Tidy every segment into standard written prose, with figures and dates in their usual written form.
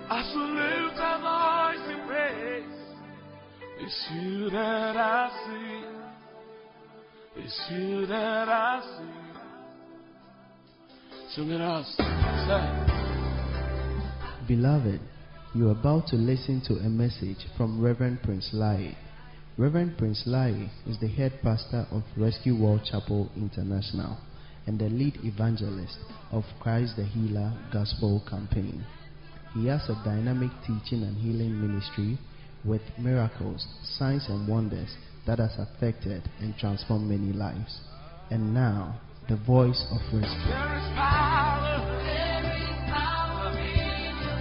I shall lift our voice in praise. It's you that I see. It's you that I see. Sing it out. Beloved, you are about to listen to a message from Reverend Prince Lai. Reverend Prince Lai is the head pastor of Rescue World Chapel International and the lead evangelist of Christ the Healer Gospel Campaign. He has a dynamic teaching and healing ministry with miracles, signs and wonders that has affected and transformed many lives. And now, the voice of rescue. There is power. There is power in your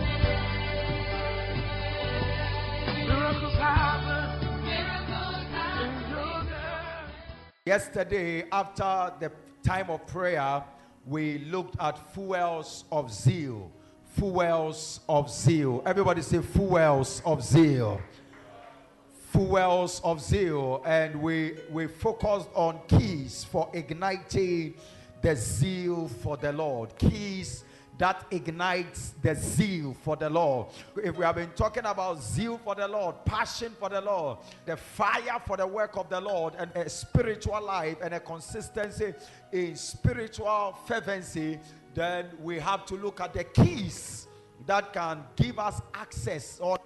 name. Miracles happen. Miracles happen in your name. Yesterday, after the time of prayer, we looked at fuels of zeal. Fuels of zeal. Everybody say fuels of zeal. Fuels of zeal. And we focused on keys for igniting the zeal for the Lord. Keys that ignites the zeal for the Lord. If we have been talking about zeal for the Lord, passion for the Lord, the fire for the work of the Lord, and a spiritual life and a consistency in spiritual fervency, then we have to look at the keys that can give us access or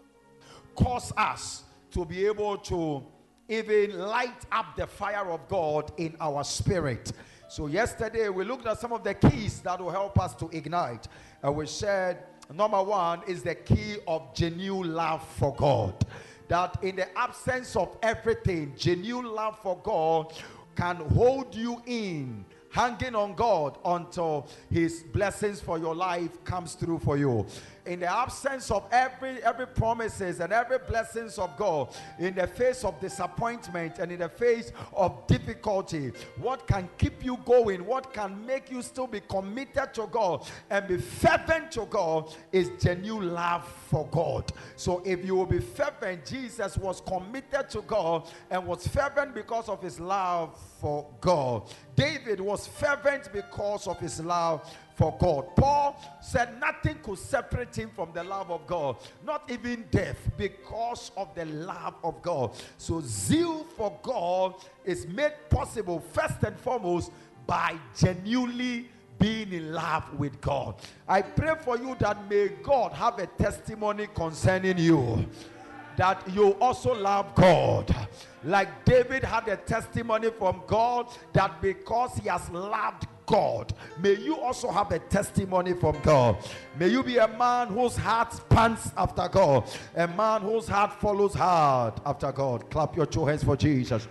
cause us to be able to even light up the fire of God in our spirit. So yesterday we looked at some of the keys that will help us to ignite. And we said number one is the key of genuine love for God. That in the absence of everything, genuine love for God can hold you in, hanging on God until his blessings for your life comes through for you. In the absence of every promises and every blessings of God, in the face of disappointment and in the face of difficulty, what can keep you going, what can make you still be committed to God and be fervent to God is genuine love for God. So if you will be fervent, Jesus was committed to God and was fervent because of his love for God. David was fervent because of his love for God. Paul said nothing could separate him from the love of God, not even death, because of the love of God. So zeal for God is made possible first and foremost by genuinely being in love with God. I pray for you that may God have a testimony concerning you, that you also love God. Like David had a testimony from God that because he has loved God, may you also have a testimony from God. May you be a man whose heart pants after God, a man whose heart follows hard after God. Clap your two hands for Jesus.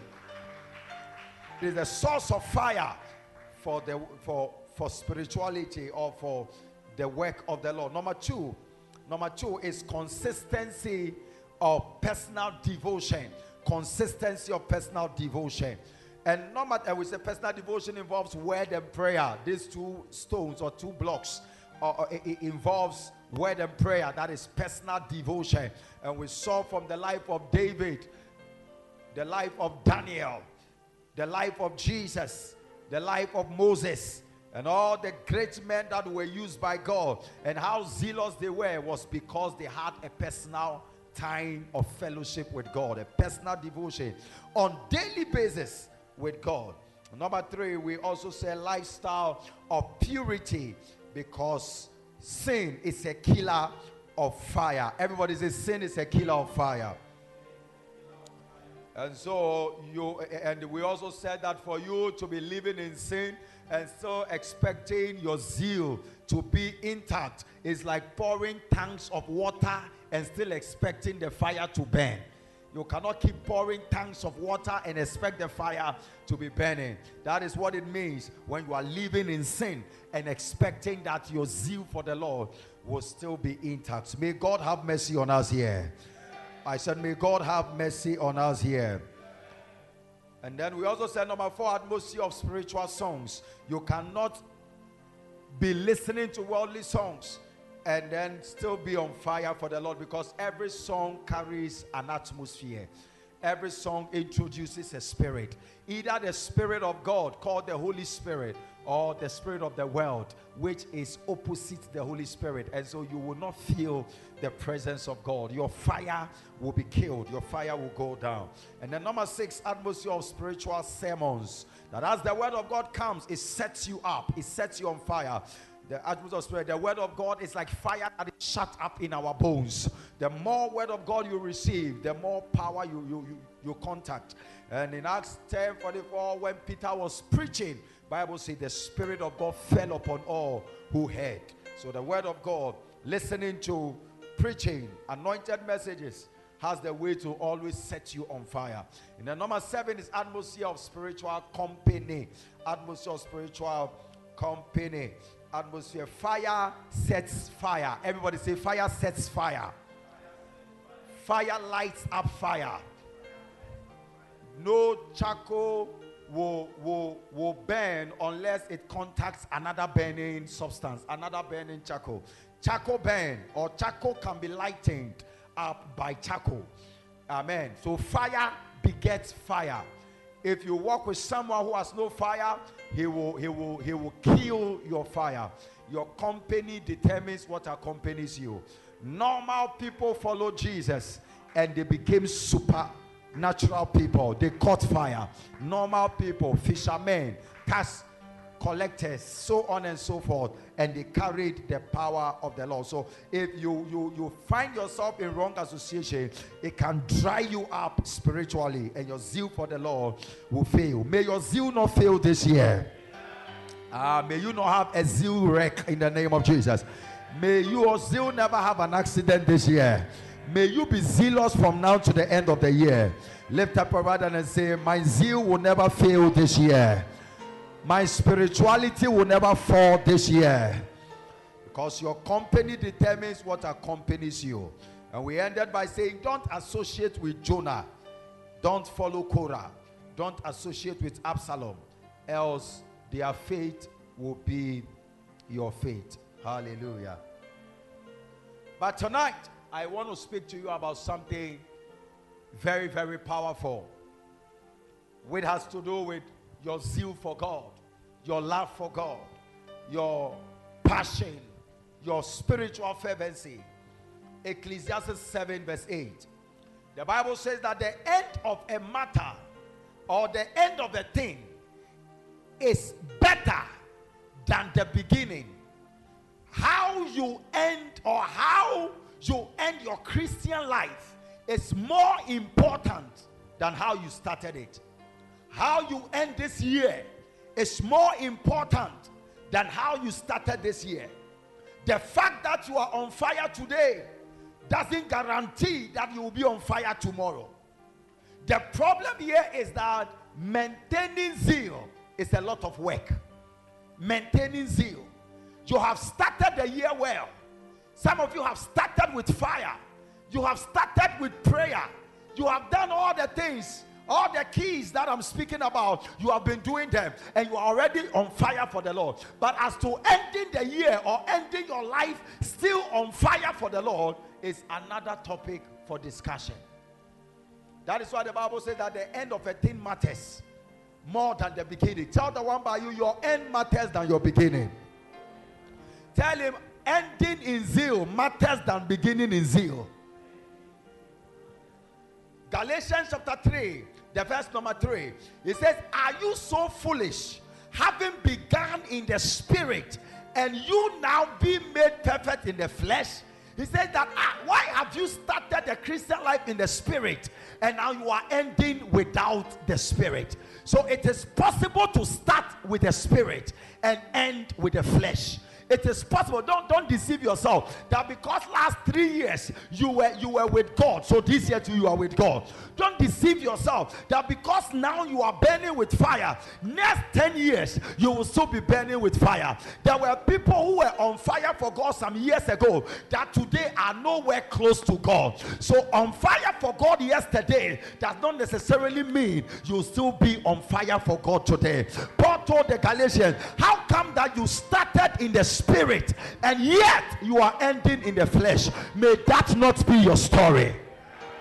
It is a source of fire for spirituality or for the work of the Lord. Number two is consistency of personal devotion. Consistency of personal devotion. And we say personal devotion involves word and prayer. These two stones or two blocks, it involves word and prayer. That is personal devotion. And we saw from the life of David, the life of Daniel, the life of Jesus, the life of Moses, and all the great men that were used by God, and how zealous they were was because they had a personal time of fellowship with God, a personal devotion on daily basis with God. Number three, we also say lifestyle of purity, because sin is a killer of fire. Everybody says sin is a killer of fire. And so we also said that for you to be living in sin and still expecting your zeal to be intact is like pouring tanks of water and still expecting the fire to burn. You cannot keep pouring tanks of water and expect the fire to be burning. That is what it means when you are living in sin and expecting that your zeal for the Lord will still be intact. May God have mercy on us here. I said, may God have mercy on us here. And then we also said number four, atmosphere of spiritual songs. You cannot be listening to worldly songs and then still be on fire for the Lord, because every song carries an atmosphere. Every song introduces a spirit. Either the Spirit of God, called the Holy Spirit, or the spirit of the world, which is opposite the Holy Spirit. And so you will not feel the presence of God. Your fire will be killed. Your fire will go down. And then number 6, atmosphere of spiritual sermons. That as the word of God comes, it sets you up. It sets you on fire. The atmosphere of spirit, the word of God is like fire that is shut up in our bones. The more word of God you receive, the more power you contact. And in Acts 10:44, when Peter was preaching, Bible says the Spirit of God fell upon all who heard. So the word of God, listening to, preaching, anointed messages, has the way to always set you on fire. And then number 7 is atmosphere of spiritual company. Atmosphere of spiritual company. Atmosphere. Fire sets fire. Everybody say fire sets fire. Fire lights up fire. No charcoal will burn unless it contacts another burning substance, another burning charcoal. Charcoal burn, or charcoal can be lightened up by charcoal. Amen. So fire begets fire. If you walk with someone who has no fire, he will kill your fire. Your company determines what accompanies you. Normal people follow Jesus and they became supernatural people. They caught fire. Normal people, fishermen, tax collectors, so on and so forth, and they carried the power of the Lord. So if you find yourself in wrong association, it can dry you up spiritually, and your zeal for the Lord will fail. May your zeal not fail this year. May you not have a zeal wreck in the name of Jesus. May your zeal never have an accident this year. May you be zealous from now to the end of the year. Lift up your right hand and say, my zeal will never fail this year. My spirituality will never fall this year. Because your company determines what accompanies you. And we ended by saying, don't associate with Jonah. Don't follow Korah. Don't associate with Absalom. Else their fate will be your fate. Hallelujah. But tonight, I want to speak to you about something very, very powerful. Which has to do with your zeal for God, your love for God, your passion, your spiritual fervency. Ecclesiastes 7 verse 8. The Bible says that the end of a matter, or the end of a thing, is better than the beginning. How you end, or how you end your Christian life, is more important than how you started it. How you end this year is more important than how you started this year. The fact that you are on fire today doesn't guarantee that you will be on fire tomorrow. The problem here is that maintaining zeal is a lot of work. Maintaining zeal. You have started the year well. Some of you have started with fire. You have started with prayer. You have done all the things. All the keys that I'm speaking about, you have been doing them, and you are already on fire for the Lord. But as to ending the year, or ending your life still on fire for the Lord, is another topic for discussion. That is why the Bible says that the end of a thing matters more than the beginning. Tell the one by you, your end matters than your beginning. Tell him, ending in zeal matters than beginning in zeal. Galatians chapter 3, the verse number 3. It says, are you so foolish, having begun in the spirit, and you now be made perfect in the flesh? He says that, why have you started the Christian life in the spirit, and now you are ending without the spirit? So it is possible to start with the spirit and end with the flesh. It is possible. Don't deceive yourself that because last 3 years you were with God, so this year too you are with God. Don't deceive yourself that because now you are burning with fire, next 10 years you will still be burning with fire. There were people who were on fire for God some years ago that today are nowhere close to God. So on fire for God yesterday does not necessarily mean you'll still be on fire for God today. Paul told the Galatians, how come that you started in the spirit and yet you are ending in the flesh? May that not be your story.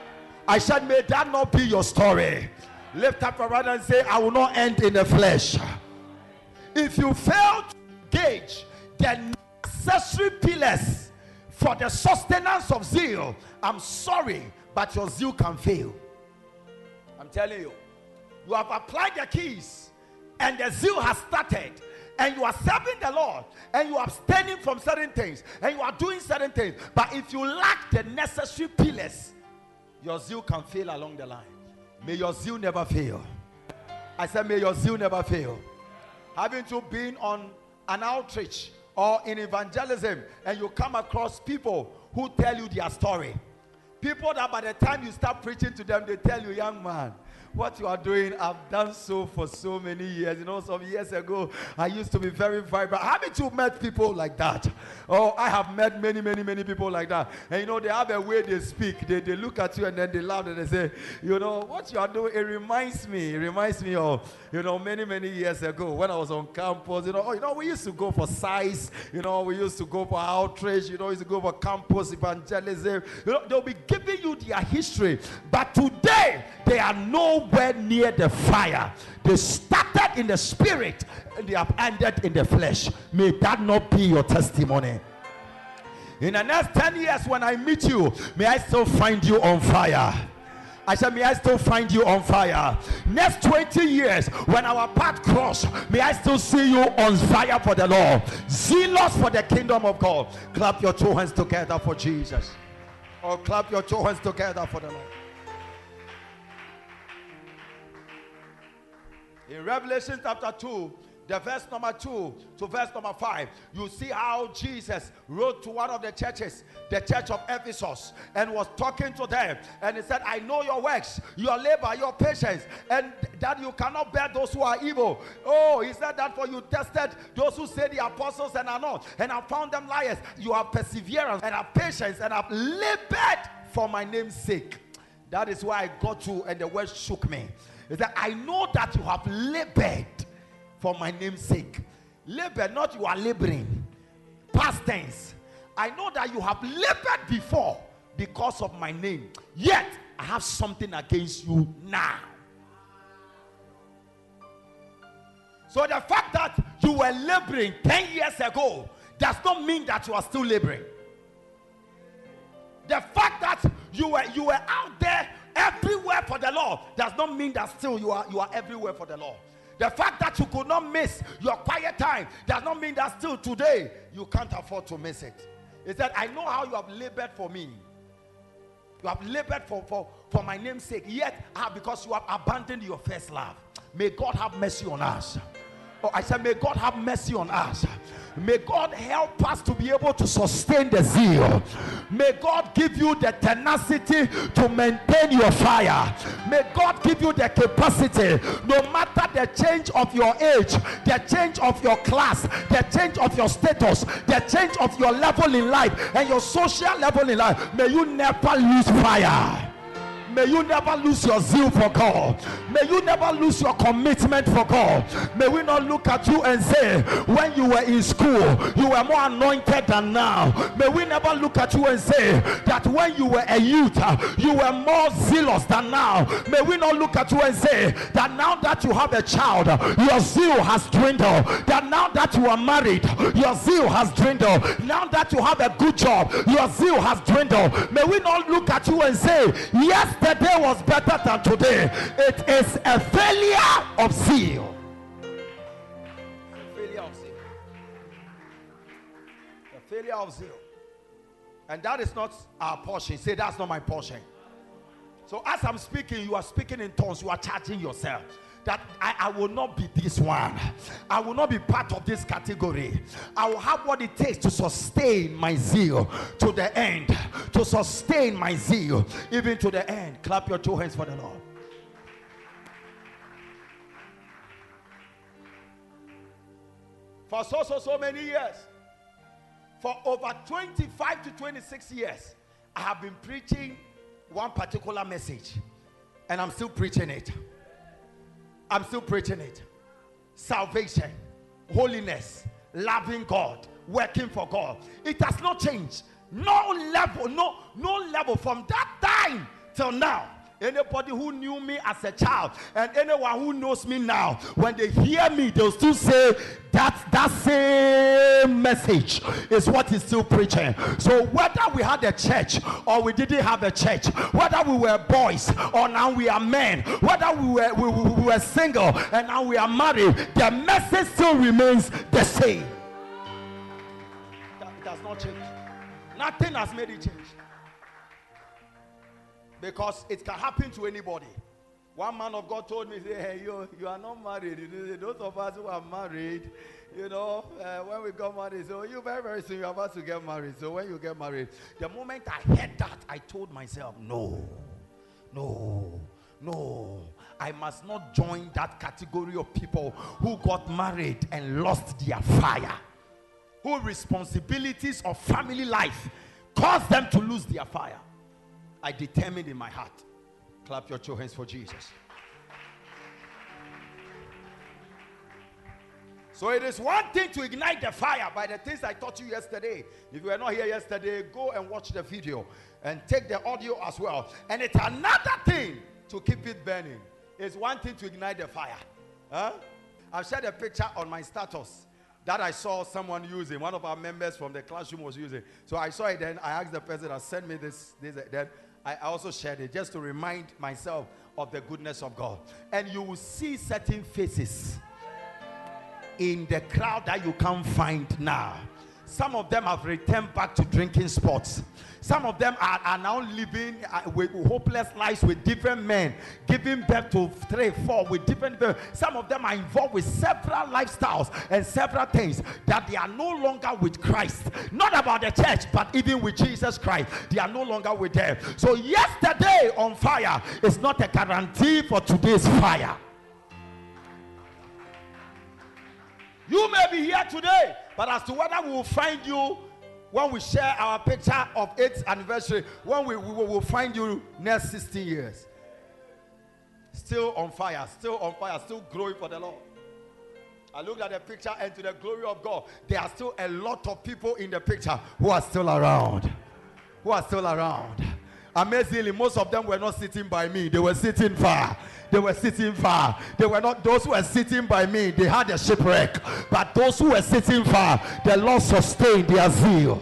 I said, may that not be your story. Lift up your right and say, I will not end in the flesh. If you fail to gauge the necessary pillars for the sustenance of zeal, I'm sorry, but your zeal can fail. I'm telling you. You have applied the keys and the zeal has started, and you are serving the Lord, and you are abstaining from certain things, and you are doing certain things. But if you lack the necessary pillars, your zeal can fail along the line. May your zeal never fail. I said, may your zeal never fail. Having to be on an outreach or in evangelism, and you come across people who tell you their story. People that by the time you start preaching to them, they tell you, young man, what you are doing, I've done so for so many years. You know, some years ago, I used to be very vibrant. Haven't you met people like that? Oh, I have met many people like that. And you know, they have a way they speak. They look at you and then they laugh and they say, you know, what you are doing, it reminds me of, you know, many years ago when I was on campus. You know, we used to go for size. You know, we used to go for outreach. You know, we used to go for campus evangelism. You know, they'll be giving you their history. But today, they are nowhere near the fire. They started in the spirit and they have ended in the flesh. May that not be your testimony. In the next 10 years when I meet you, may I still find you on fire. I said, may I still find you on fire. Next 20 years, when our path cross, may I still see you on fire for the Lord. Zealous for the kingdom of God. Clap your two hands together for Jesus. Or clap your two hands together for the Lord. In Revelation chapter 2, the verse number 2 to verse number 5, you see how Jesus wrote to one of the churches, the church of Ephesus, and was talking to them. And he said, I know your works, your labor, your patience, and that you cannot bear those who are evil. Oh, he said that for you tested those who say the apostles and are not, and have found them liars. You have perseverance and have patience and have labored for my name's sake. That is why I got to, and the word shook me. Is that I know that you have labored for my name's sake. Labor, not you are laboring. Past tense. I know that you have labored before because of my name. Yet, I have something against you now. So the fact that you were laboring 10 years ago does not mean that you are still laboring. The fact that you were out there everywhere for the Lord does not mean that still you are everywhere for the Lord. The fact that you could not miss your quiet time does not mean that still today you can't afford to miss it. He said, I know how you have labored for me. You have labored for my name's sake. Yet, because you have abandoned your first love. May God have mercy on us. Oh, I said, may God have mercy on us. May God help us to be able to sustain the zeal. May God give you the tenacity to maintain your fire. May God give you the capacity, no matter the change of your age, the change of your class, the change of your status, the change of your level in life, and your social level in life. May you never lose fire. May you never lose your zeal for God. May you never lose your commitment for God. May we not look at you and say, when you were in school, you were more anointed than now. May we never look at you and say that when you were a youth, you were more zealous than now. May we not look at you and say that now that you have a child, your zeal has dwindled. That now that you are married, your zeal has dwindled. Now that you have a good job, your zeal has dwindled. May we not look at you and say, yes, the day was better than today. It is a failure of zeal. A failure of zeal. A failure of zeal. And that is not our portion. Say, that's not my portion. So as I'm speaking, you are speaking in tongues. You are charging yourself that I will not be this one. I will not be part of this category. I will have what it takes to sustain my zeal to the end. To sustain my zeal even to the end. Clap your two hands for the Lord. For so many years, for over 25 to 26 years, I have been preaching one particular message, and I'm still preaching it. I'm still preaching it. Salvation, holiness, loving God, working for God. It has not changed. No level from that time till now. Anybody who knew me as a child and anyone who knows me now, when they hear me, they'll still say that same message is what he's still preaching. So whether we had a church or we didn't have a church, whether we were boys or now we are men, whether we were single and now we are married, the message still remains the same. It does not change. Nothing has made it change. Because it can happen to anybody. One man of God told me, hey, you are not married. Those of us who are married, when we got married, so you very, very soon you're about to get married. So when you get married, the moment I heard that, I told myself, no. I must not join that category of people who got married and lost their fire. Who responsibilities of family life caused them to lose their fire. I determined in my heart. Clap your two hands for Jesus. So it is one thing to ignite the fire by the things I taught you yesterday. If you were not here yesterday, go and watch the video and take the audio as well. And it's another thing to keep it burning. It's one thing to ignite the fire. I've shared a picture on my status that I saw someone using. One of our members from the classroom was using. So I saw it, then I asked the person to send me this. Then I also shared it just to remind myself of the goodness of God. And you will see certain faces in the crowd that you can't find now. Some of them have returned back to drinking spots. Some of them are now living with hopeless lives with different men, giving birth to 3, 4 with different. Some of them are involved with several lifestyles and several things that they are no longer with Christ. Not about the church, but even with Jesus Christ, they are no longer with them. So yesterday on fire is not a guarantee for today's fire. You may be here today, but as to whether we will find you when we share our picture of 8th anniversary, when we will find you next 16 years. Still on fire, still growing for the Lord. I looked at the picture, and to the glory of God, there are still a lot of people in the picture who are still around. Amazingly, most of them were not sitting by me. They were sitting far. They were not those who were sitting by me. They had a shipwreck. But those who were sitting far, the Lord sustained their zeal.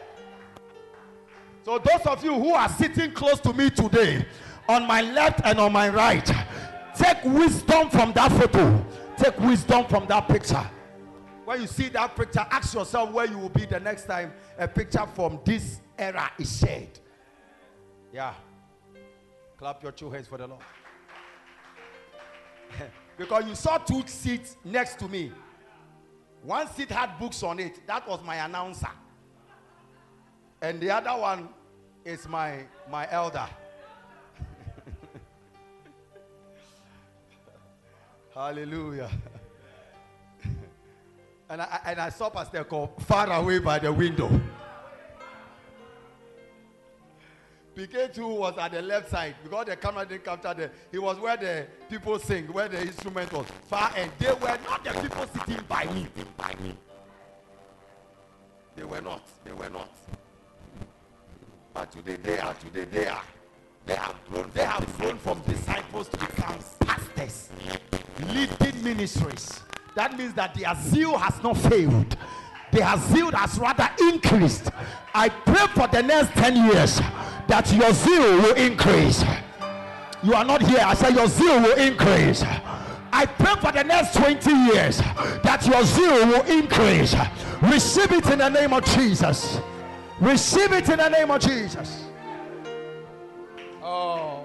So those of you who are sitting close to me today, on my left and on my right, take wisdom from that photo. Take wisdom from that picture. When you see that picture, ask yourself where you will be the next time a picture from this era is shared. Yeah. Clap your two hands for the Lord. Because you saw 2 seats next to me. One seat had books on it. That was my announcer. And the other one is my elder. Hallelujah. And I saw Pastor Cole far away by the window. PK2 was at the left side because the camera didn't capture the. He was where the people sing, where the instrument was far, and they were not the people sitting by me. They were not. But today they are. They have grown from disciples to become pastors, leading ministries. That means that their zeal has not failed. Their zeal has rather increased. I pray for the next 10 years that your zeal will increase. You are not here. I say your zeal will increase. I pray for the next 20 years that your zeal will increase. Receive it in the name of Jesus. Receive it in the name of Jesus. Oh.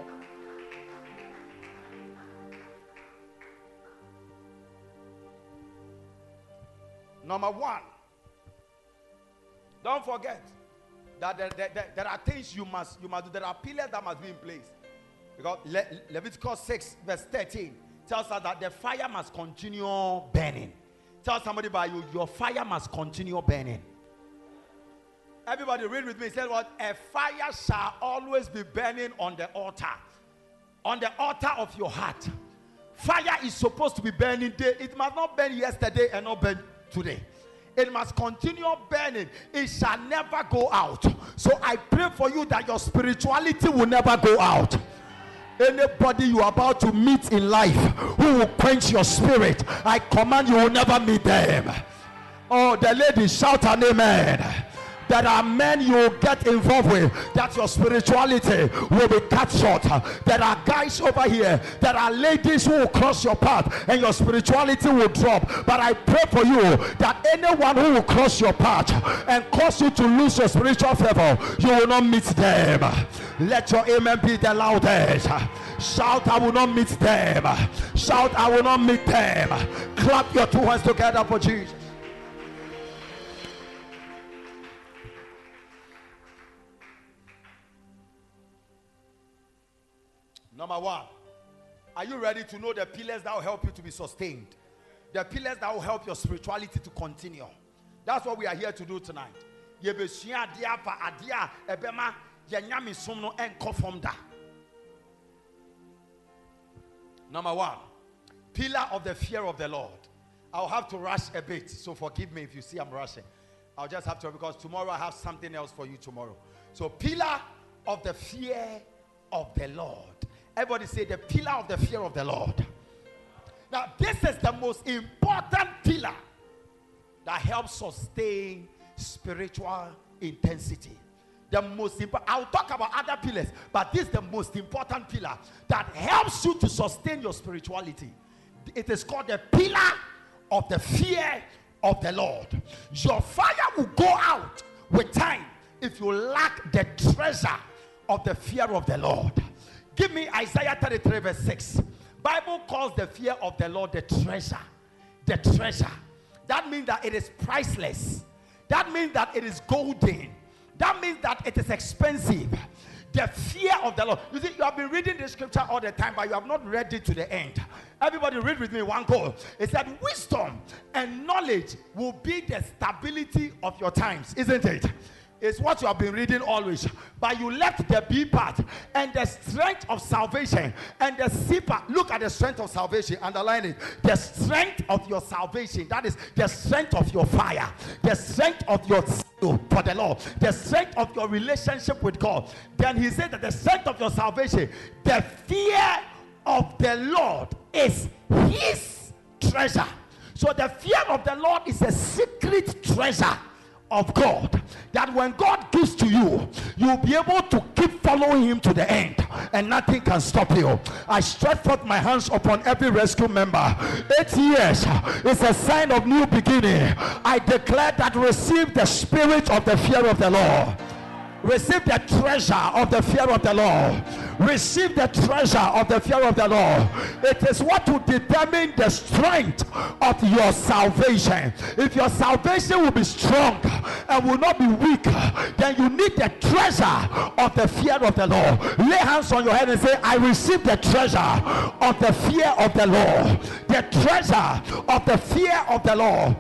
Number 1. Don't forget that there are things you must do. There are pillars that must be in place. Because Leviticus 6 verse 13 tells us that the fire must continue burning. Tell somebody by you, your fire must continue burning. Everybody read with me. It says what? A fire shall always be burning on the altar. On the altar of your heart. Fire is supposed to be burning day. It must not burn yesterday and not burn today. It must continue burning. It shall never go out. So I pray for you that your spirituality will never go out. Anybody you are about to meet in life who will quench your spirit, I command you will never meet them. Oh, the lady, shout an amen. There are men you will get involved with that your spirituality will be cut short. There are guys over here, there are ladies who will cross your path and your spirituality will drop. But I pray for you that anyone who will cross your path and cause you to lose your spiritual favor, you will not meet them. Let your amen be the loudest. Shout, I will not meet them. Shout, I will not meet them. Clap your two hands together for Jesus. Number one, are you ready to know the pillars that will help you to be sustained? The pillars that will help your spirituality to continue. That's what we are here to do tonight. Number one, pillar of the fear of the Lord. I'll have to rush a bit, so forgive me if you see I'm rushing. I'll just have to, because tomorrow I have something else for you tomorrow. So pillar of the fear of the Lord. Everybody say the pillar of the fear of the Lord. Now this is the most important pillar that helps sustain spiritual intensity. The most important, I'll talk about other pillars, but this is the most important pillar that helps you to sustain your spirituality. It is called the pillar of the fear of the Lord. Your fire will go out with time if you lack the treasure of the fear of the Lord. Give me Isaiah 33 verse 6. Bible calls the fear of the Lord the treasure. The treasure. That means that it is priceless. That means that it is golden. That means that it is expensive. The fear of the Lord. You see, you have been reading the scripture all the time, but you have not read it to the end. Everybody read with me one goal. It said wisdom and knowledge will be the stability of your times, isn't it? It's what you have been reading always. But you left the B part and the strength of salvation and the C part. Look at the strength of salvation. Underline it. The strength of your salvation. That is the strength of your fire. The strength of your zeal for the Lord. The strength of your relationship with God. Then he said that the strength of your salvation, the fear of the Lord is his treasure. So the fear of the Lord is a secret treasure of God, that when God gives to you, you'll be able to keep following him to the end and nothing can stop you. I stretch forth my hands upon every rescue member. 8 years is a sign of new beginning. I declare that receive the spirit of the fear of the Lord. Receive the treasure of the fear of the Lord. Receive the treasure of the fear of the Lord. It is what will determine the strength of your salvation. If your salvation will be strong and will not be weak, then you need the treasure of the fear of the Lord. Lay hands on your head and say, I receive the treasure of the fear of the Lord. The treasure of the fear of the Lord.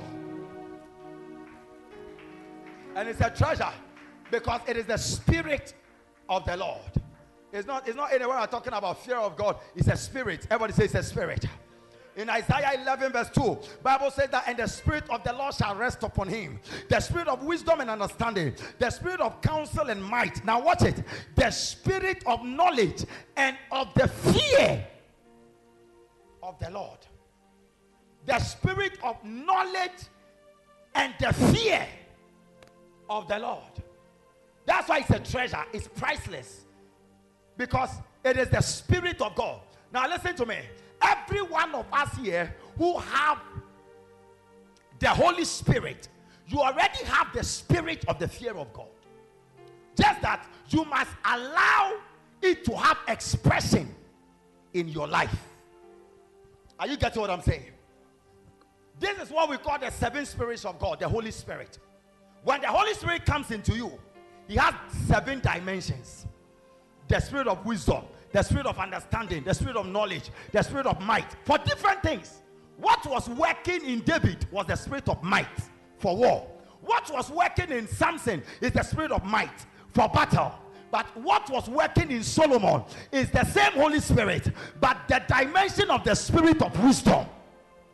And it's a treasure because it is the spirit of the Lord. It's not anywhere I'm talking about fear of God. It's a spirit. Everybody say it's a spirit. In Isaiah 11 verse 2, Bible says that, and the spirit of the Lord shall rest upon him. The spirit of wisdom and understanding. The spirit of counsel and might. Now watch it. The spirit of knowledge and of the fear of the Lord. The spirit of knowledge and the fear of the Lord. That's why it's a treasure. It's priceless. Because it is the spirit of God. Now listen to me. Every one of us here who have the Holy Spirit, you already have the spirit of the fear of God. Just that you must allow it to have expression in your life. Are you getting what I'm saying? This is what we call the 7 spirits of God, the Holy Spirit. When the Holy Spirit comes into you, he has 7 dimensions. The spirit of wisdom, the spirit of understanding, the spirit of knowledge, the spirit of might, for different things. What was working in David was the spirit of might for war. What was working in Samson is the spirit of might for battle. But what was working in Solomon is the same Holy Spirit, but the dimension of the spirit of wisdom.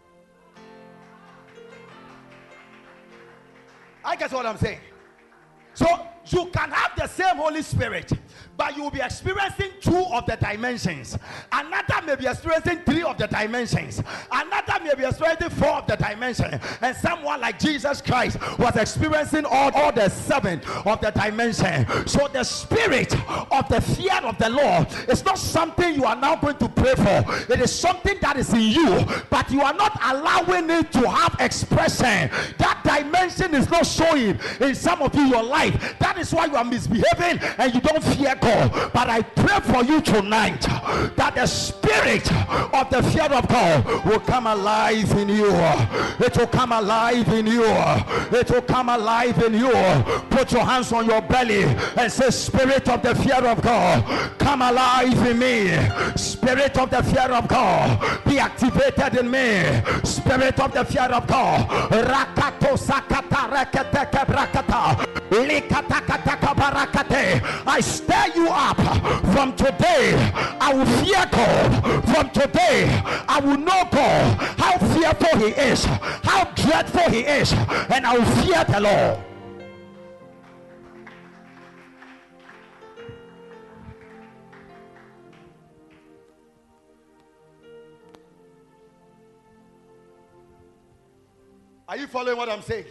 I guess what I'm saying. So you can have the same Holy Spirit, but you will be experiencing 2 of the dimensions. Another may be experiencing 3 of the dimensions. Another may be experiencing 4 of the dimensions. And someone like Jesus Christ was experiencing all the 7 of the dimension. So the spirit of the fear of the Lord is not something you are now going to pray for. It is something that is in you, but you are not allowing it to have expression. That dimension is not showing in some of you your life. That is why you are misbehaving and you don't fear God. But I pray for you tonight that the spirit of the fear of God will come alive in you. It will come alive in you. It will come alive in you. Put your hands on your belly and say, spirit of the fear of God, come alive in me. Spirit of the fear of God, be activated in me. Spirit of the fear of God, rakato sakata rekete brakata likata kataka barakate. I stir you up. From today I will fear God. From today I will know God, how fearful he is, how dreadful he is, and I will fear the Lord. Are you following what I'm saying?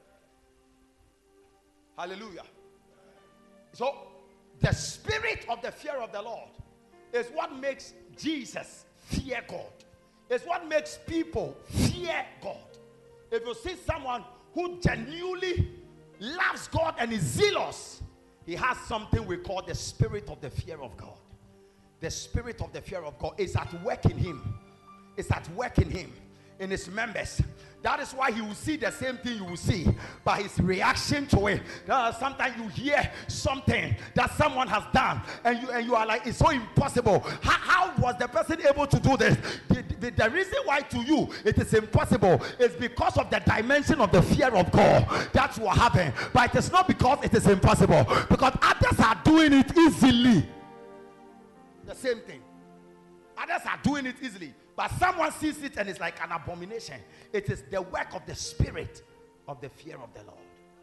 Hallelujah. So the spirit of the fear of the Lord is what makes Jesus fear God. It's what makes people fear God. If you see someone who genuinely loves God and is zealous, he has something we call the spirit of the fear of God. The spirit of the fear of God is at work in him. It's at work in him, in his members. That is why he will see the same thing you will see, but his reaction to it. Sometimes you hear something that someone has done, and you are like, it's so impossible. How was the person able to do this? The reason why to you it is impossible is because of the dimension of the fear of God. That's what happened. But it is not because it is impossible, because others are doing it easily. The same thing. Others are doing it easily, but someone sees it and it's like an abomination. It is the work of the spirit of the fear of the Lord.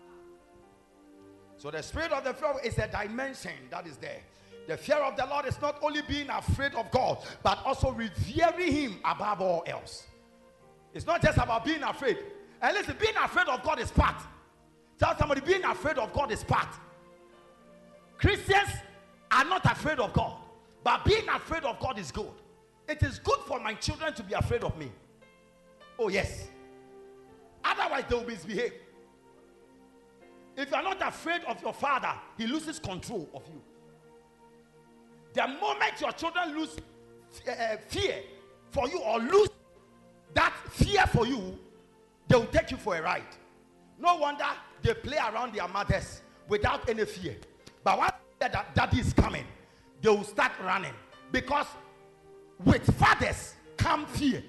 So the spirit of the fear is a dimension that is there. The fear of the Lord is not only being afraid of God, but also revering him above all else. It's not just about being afraid. And listen, being afraid of God is part. Tell somebody, being afraid of God is part. Christians are not afraid of God, but being afraid of God is good. It is good for my children to be afraid of me. Oh yes. Otherwise they will misbehave. If you are not afraid of your father, he loses control of you. The moment your children lose fear for you, or lose that fear for you, they will take you for a ride. No wonder they play around their mothers without any fear. But once that daddy is coming, they will start running, because with fathers come fear.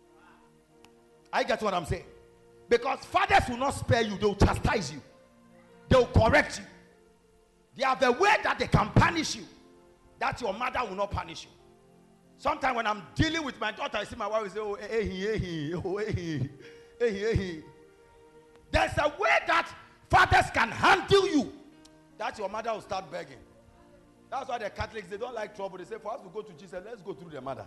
I get what I'm saying. Because fathers will not spare you, they will chastise you, they will correct you. They have a way that they can punish you that your mother will not punish you. Sometimes when I'm dealing with my daughter, I see my wife say, oh, there's a way that fathers can handle you that your mother will start begging. That's why the Catholics, they don't like trouble. They say, for us to go to Jesus, let's go through the mother.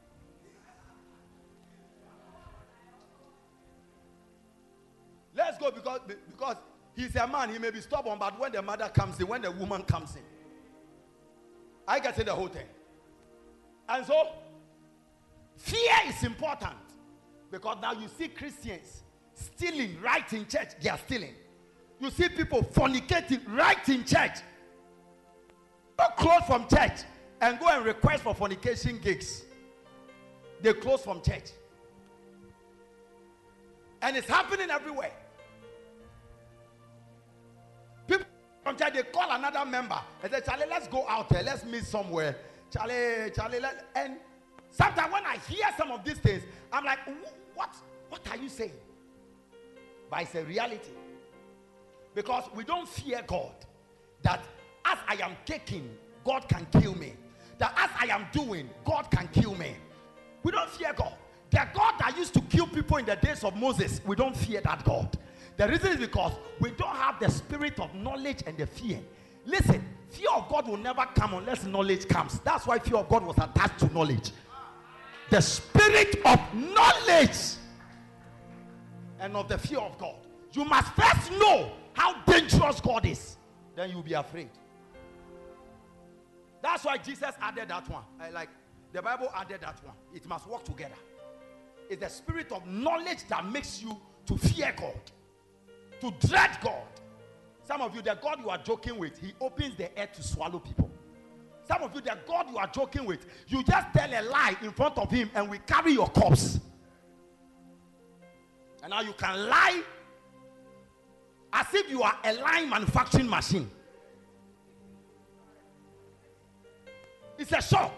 Let's go because he's a man. He may be stubborn, but when the mother comes in, when the woman comes in, I get in the whole thing. And so, fear is important, because now you see Christians stealing right in church. They are stealing. You see people fornicating right in church. Close from church and go and request for fornication gigs. They close from church, and it's happening everywhere. People from church, they call another member and say, Charlie, let's go out there, let's meet somewhere. Charlie, and sometimes when I hear some of these things, I'm like, what are you saying? But it's a reality, because we don't fear God, that as I am taking, God can kill me. That as I am doing, God can kill me. We don't fear God. The God that used to kill people in the days of Moses, we don't fear that God. The reason is because we don't have the spirit of knowledge and the fear. Listen, fear of God will never come unless knowledge comes. That's why fear of God was attached to knowledge. The spirit of knowledge and of the fear of God. You must first know how dangerous God is. Then you'll be afraid. That's why Jesus added that one. Like the Bible added that one. It must work together. It's the spirit of knowledge that makes you to fear God, to dread God. Some of you, the God you are joking with, he opens the air to swallow people. Some of you, the God you are joking with, you just tell a lie in front of him and we carry your corpse. And now you can lie as if you are a lying manufacturing machine. It's a shock.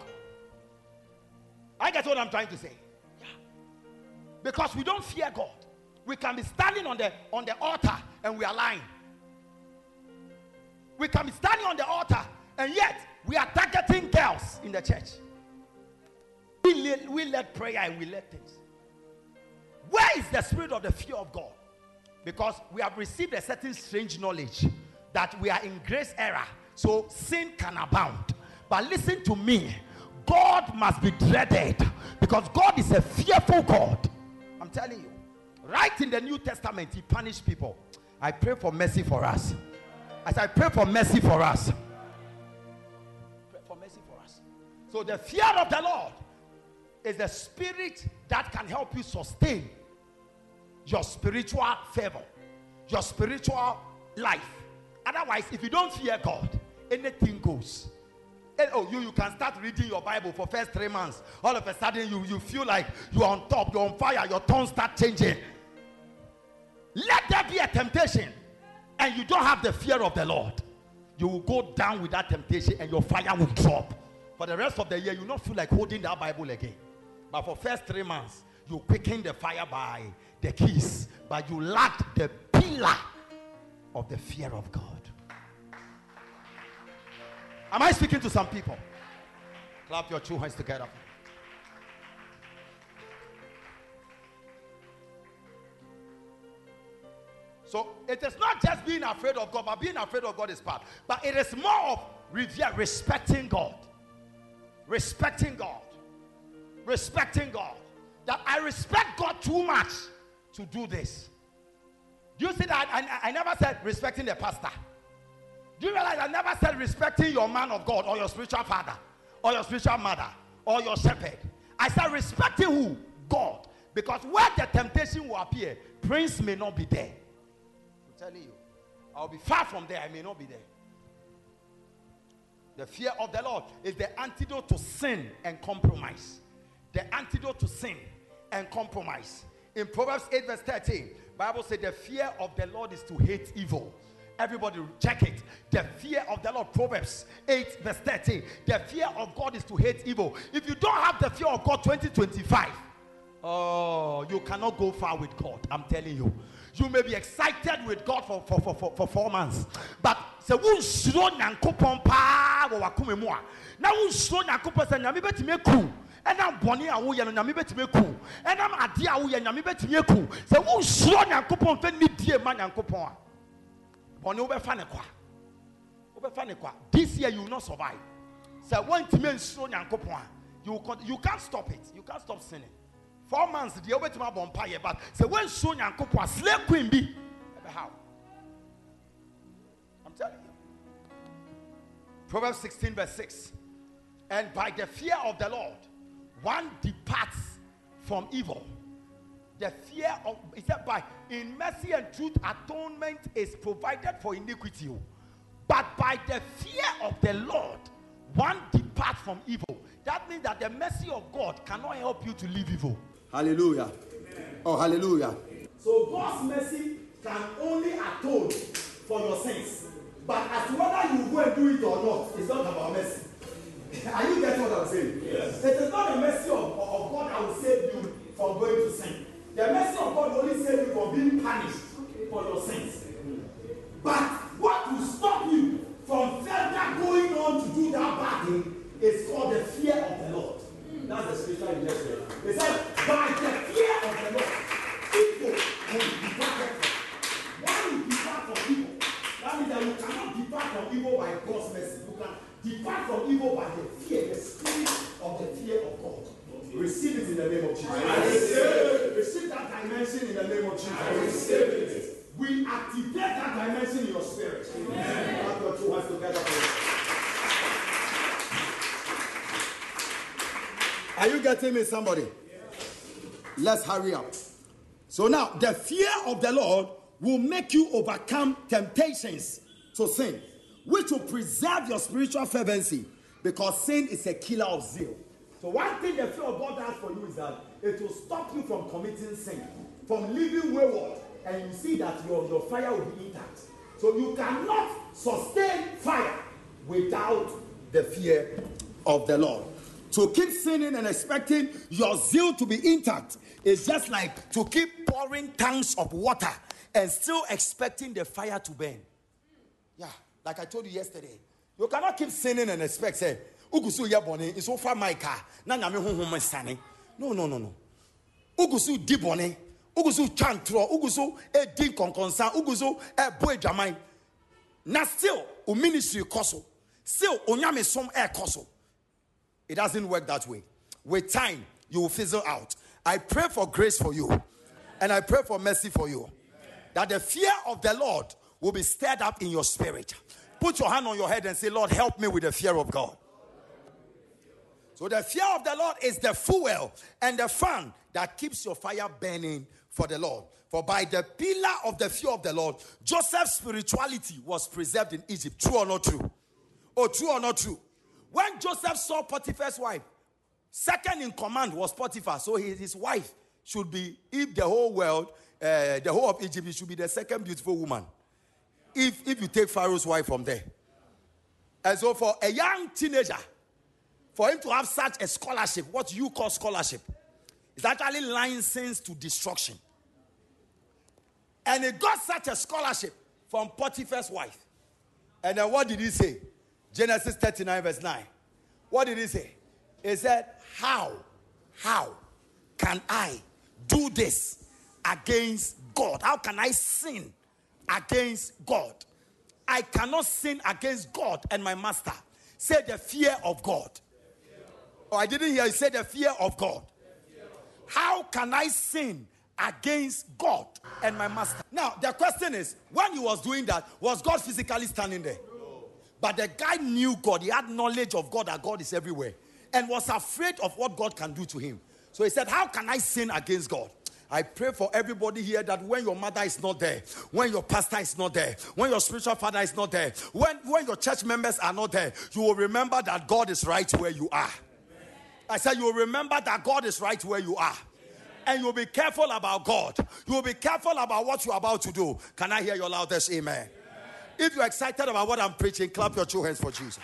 I get what I'm trying to say. Yeah. Because we don't fear God. We can be standing on the altar and we are lying. We can be standing on the altar and yet we are targeting girls in the church. We let prayer and we let things. Where is the spirit of the fear of God? Because we have received a certain strange knowledge that we are in grace era, so sin can abound. But listen to me, God must be dreaded because God is a fearful God. I'm telling you, right in the New Testament, he punished people. I pray for mercy for us. As I pray for mercy for us, pray for mercy for us. So the fear of the Lord is the spirit that can help you sustain your spiritual favor, your spiritual life. Otherwise, if you don't fear God, anything goes. And, you can start reading your Bible for first 3 months. All of a sudden, you feel like you're on top, you're on fire, your tongue start changing. Let there be a temptation, and you don't have the fear of the Lord. You will go down with that temptation, and your fire will drop. For the rest of the year, you will not feel like holding that Bible again. But for first 3 months, you quicken the fire by the keys, but you lack the pillar of the fear of God. Am I speaking to some people? Clap your two hands together. So it is not just being afraid of God, but being afraid of God is part. But it is more of respecting God. Respecting God. Respecting God. That I respect God too much to do this. Do you see that I never said respecting the pastor? Do you realize I never said respecting your man of God or your spiritual father or your spiritual mother or your shepherd? I said respecting who? God. Because where the temptation will appear, prince may not be there. I'm telling you, I'll be far from there. I may not be there. The fear of the Lord is the antidote to sin and compromise. The antidote to sin and compromise. In Proverbs 8 verse 13, Bible says the fear of the Lord is to hate evil. Everybody check it. The fear of the Lord, Proverbs 8 verse 13. The fear of God is to hate evil. If you don't have the fear of God 2025, you cannot go far with God. I'm telling you. You may be excited with God for 4 months, but se won suro nyankopon pa wo wakome mu a na won suro nyankopon se nyame betime ku enam bone a wo ye no nyame betime ku enam ade a wo ye nyame betime ku se won suro nyankopon fe ni die ma nyankopon a bone wo be fa ne kwa this year you will not survive. Se won time suro nyankopon a you can't stop it. You can't stop sinning. 4 months the obetima bompaye, but say when so nyankopon slave queen be how? I'm telling you. Proverbs 16 verse 6. And by the fear of the Lord one departs from evil. The fear of, it said, by in mercy and truth atonement is provided for iniquity, but by the fear of the Lord one departs from evil. That means that the mercy of God cannot help you to leave evil. Hallelujah. Amen. Oh, hallelujah. So God's mercy can only atone for your sins. But as to whether you go and do it or not, it's not about mercy. Are you getting what I'm saying? Yes. It is not the mercy of God that will save you from going to sin. The mercy of God will only save you from being punished for your sins. But what will stop you from further going on to do that bad thing is called the fear of the Lord. That's the spiritual injection. It says, by the fear of the Lord, people will be protected. of evil by the fear, the spirit of the fear of God. Receive it in the name of Jesus. I receive it. Receive that dimension in the name of Jesus. I receive it. We activate that dimension in your spirit. Amen. Clap your two hands together. Are you getting me, somebody? Yes. Let's hurry up. So now, the fear of the Lord will make you overcome temptations to sin, which will preserve your spiritual fervency, because sin is a killer of zeal. So one thing the fear of God does for you is that it will stop you from committing sin, from living wayward, and you see that your fire will be intact. So you cannot sustain fire without the fear of the Lord. To keep sinning and expecting your zeal to be intact is just like to keep pouring tanks of water and still expecting the fire to burn. Yeah, like I told you yesterday, you cannot keep sinning and expect, say, Ugusu yabone, it's over my car. No. Ugusu dibone, Ugusu chantro, Ugusu e din konkonsa, Ugusu e boy jamai. Na still, u ministry koso. Still, onyame som e koso. It doesn't work that way. With time, you will fizzle out. I pray for grace for you. And I pray for mercy for you. That the fear of the Lord will be stirred up in your spirit. Put your hand on your head and say, Lord, help me with the fear of God. So the fear of the Lord is the fuel and the fan that keeps your fire burning for the Lord. For by the pillar of the fear of the Lord, Joseph's spirituality was preserved in Egypt. True or not true? Oh, true or not true? When Joseph saw Potiphar's wife, second in command was Potiphar. So his wife should be, if the whole world, the whole of Egypt, it should be the second beautiful woman. If you take Pharaoh's wife from there. And so for a young teenager, for him to have such a scholarship, what you call scholarship, is actually licensed to destruction. And he got such a scholarship from Potiphar's wife. And then what did he say? Genesis 39 verse 9. What did he say? He said, how can I do this against God? How can I sin against God? I cannot sin against God and my master. Say the fear of God. Oh, I didn't hear you say the fear of God. How can I sin against God and my master? Now, the question is, when he was doing that, was God physically standing there? But the guy knew God. He had knowledge of God, that God is everywhere. And was afraid of what God can do to him. So he said, how can I sin against God? I pray for everybody here that when your mother is not there, when your pastor is not there, when your spiritual father is not there, when your church members are not there, you will remember that God is right where you are. I said you will remember that God is right where you are. And you'll be careful about God. You'll be careful about what you're about to do. Can I hear your loudest amen? If you're excited about what I'm preaching, clap your two hands for Jesus.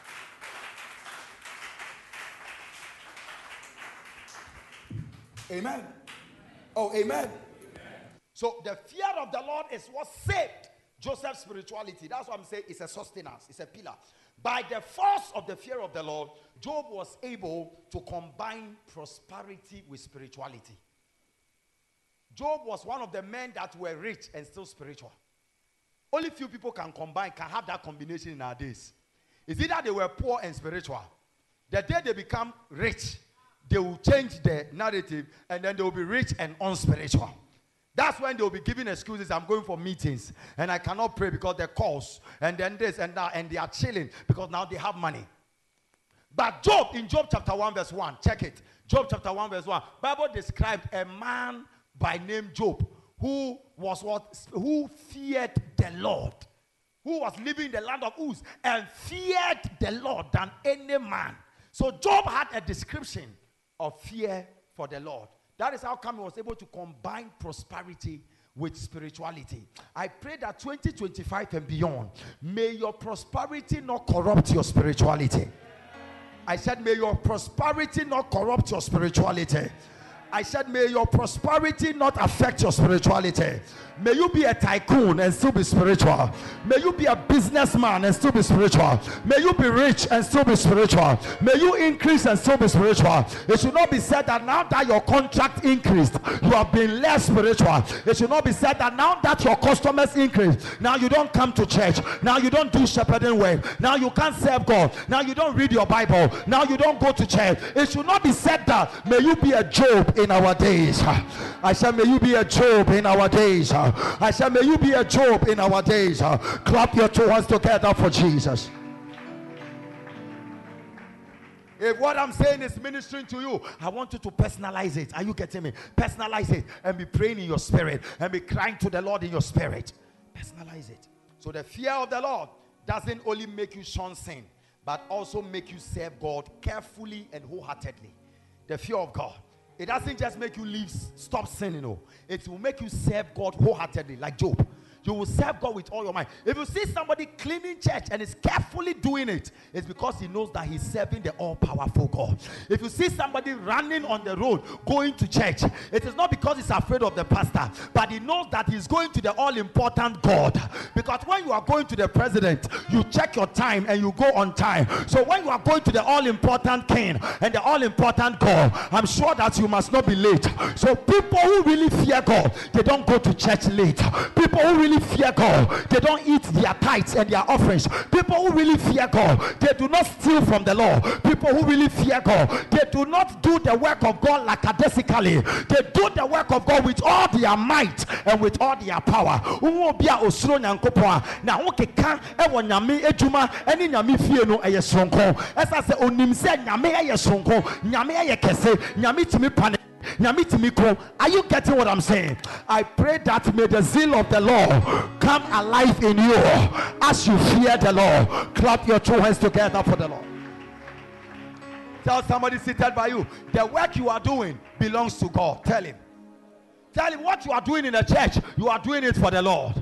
Amen. Oh, amen. So the fear of the Lord is what saved Joseph's spirituality. That's what I'm saying. It's a sustenance. It's a pillar. By the force of the fear of the Lord, Job was able to combine prosperity with spirituality. Job was one of the men that were rich and still spiritual. Only few people can have that combination in our days. It's either they were poor and spiritual. The day they become rich, they will change the narrative and then they will be rich and unspiritual. That's when they will be giving excuses. I'm going for meetings and I cannot pray because they're calls and then this and that, and they are chilling because now they have money. But Job, in Job chapter 1 verse 1, check it. Job chapter 1 verse 1, Bible described a man by name Job who feared the Lord, who was living in the land of Uz and feared the Lord than any man. So Job had a description of fear for the Lord. That is how come he was able to combine prosperity with spirituality. I pray that 2025 and beyond, may your prosperity not corrupt your spirituality. I said, may your prosperity not corrupt your spirituality. I said, may your prosperity not affect your spirituality. May you be a tycoon and still be spiritual. May you be a businessman and still be spiritual. May you be rich and still be spiritual. May you increase and still be spiritual. It should not be said that now that your contract increased, you have been less spiritual. It should not be said that now that your customers increased, now you don't come to church. Now you don't do shepherding work. Now you can't serve God. Now you don't read your Bible. Now you don't go to church. It should not be said that. May you be a Job in our days. I said, may you be a Job in our days. I said, may you be a Job in our days. Clap your two hands together for Jesus. If what I'm saying is ministering to you, I want you to personalize it. Are you getting me? Personalize it and be praying in your spirit and be crying to the Lord in your spirit. Personalize it. So the fear of the Lord doesn't only make you shun sin, but also make you serve God carefully and wholeheartedly. The fear of God. It doesn't just make you stop sinning. No. It will make you serve God wholeheartedly, like Job. You will serve God with all your mind. If you see somebody cleaning church and is carefully doing it, it's because he knows that he's serving the all-powerful God. If you see somebody running on the road going to church, it is not because he's afraid of the pastor, but he knows that he's going to the all-important God. Because when you are going to the president, you check your time and you go on time. So when you are going to the all-important king and the all-important God, I'm sure that you must not be late. So people who really fear God, they don't go to church late. People who really fear God, they don't eat their tithes and their offerings. People who really fear God, they do not steal from the law. People who really fear God, they do not do the work of God lackadaisically. They do the work of God with all their might and with all their power. Now okay can ewo nyame adwuma ene nyame fie no eye sonko esa se onim se nyame eye sonko nyame eye kese nyame timi pane. Are you getting what I'm saying? I pray that may the zeal of the Lord come alive in you as you fear the Lord. Clap your two hands together for the Lord. Tell somebody seated by you, the work you are doing belongs to God. Tell him what you are doing in the church, you are doing it for the Lord.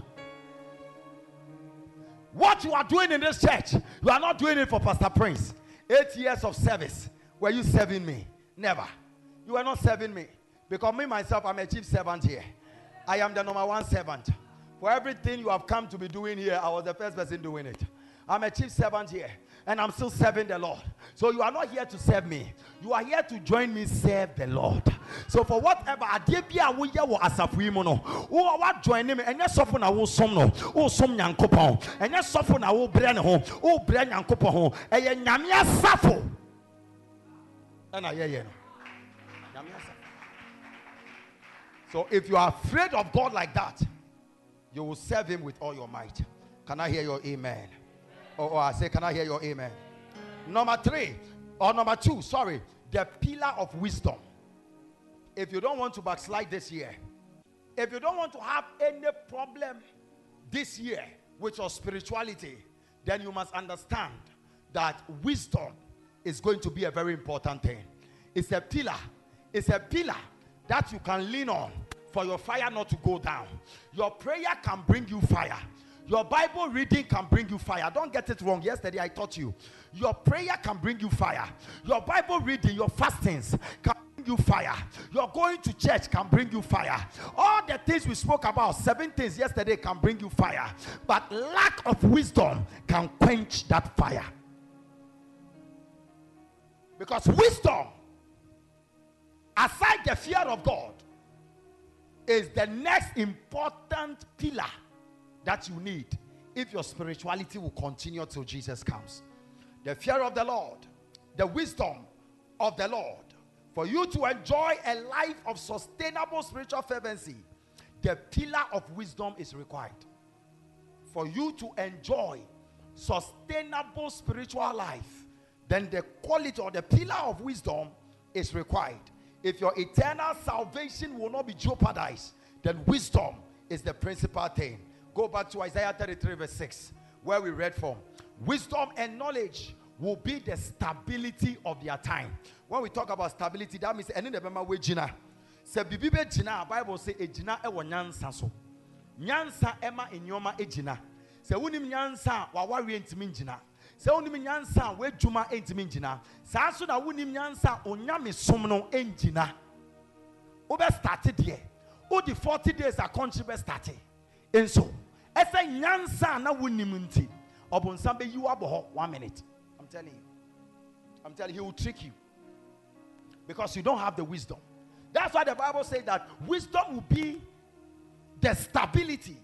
What you are doing in this church, you are not doing it for Pastor Prince. 8 years of service, were you serving me? Never. You are not serving me. Because me, myself, I'm a chief servant here. I am the number one servant. For everything you have come to be doing here, I was the first person doing it. I'm a chief servant here. And I'm still serving the Lord. So you are not here to serve me. You are here to join me serve the Lord. So for whatever adebia wo ye wo asafu no wo wa join me enye sofo na wo som no wo som nyankopon enye sofo na wo bre ne ho wo bre nyankopon ho eye nyame asafo na ye no. So if you are afraid of God like that, you will serve him with all your might. Can I hear your amen? Or I say, can I hear your amen? Number two, the pillar of wisdom. If you don't want to backslide this year, if you don't want to have any problem this year with your spirituality, then you must understand that wisdom is going to be a very important thing. It's a pillar. It's a pillar that you can lean on for your fire not to go down. Your prayer can bring you fire. Your Bible reading can bring you fire. Don't get it wrong. Yesterday I taught you. Your prayer can bring you fire. Your Bible reading, your fastings can bring you fire. Your going to church can bring you fire. All the things we spoke about, 7 things yesterday, can bring you fire. But lack of wisdom can quench that fire. Because wisdom, aside the fear of God, is the next important pillar that you need if your spirituality will continue till Jesus comes. The fear of the Lord, the wisdom of the Lord. For you to enjoy a life of sustainable spiritual fervency, the pillar of wisdom is required. For you to enjoy sustainable spiritual life, then the quality or the pillar of wisdom is required. If your eternal salvation will not be jeopardized, then wisdom is the principal thing. Go back to Isaiah 33 verse 6, where we read from. Wisdom and knowledge will be the stability of their time. When we talk about stability, that means any nebema we jina. Se bibibe jina, Bible say e jina e wo nyansa so. Nyansa ema enyoma e jina. Se unim nyansa wa wari entimi jina. Se unim nyansa we juma entimi jina. Sa so na unim nyansa onyame som no enjina. Over started here. Oh, the 40 days are country started. And so, as a nyansa na wunimunti, obon sambe you are 1 minute. I'm telling you, he will trick you because you don't have the wisdom. That's why the Bible says that wisdom will be the stability.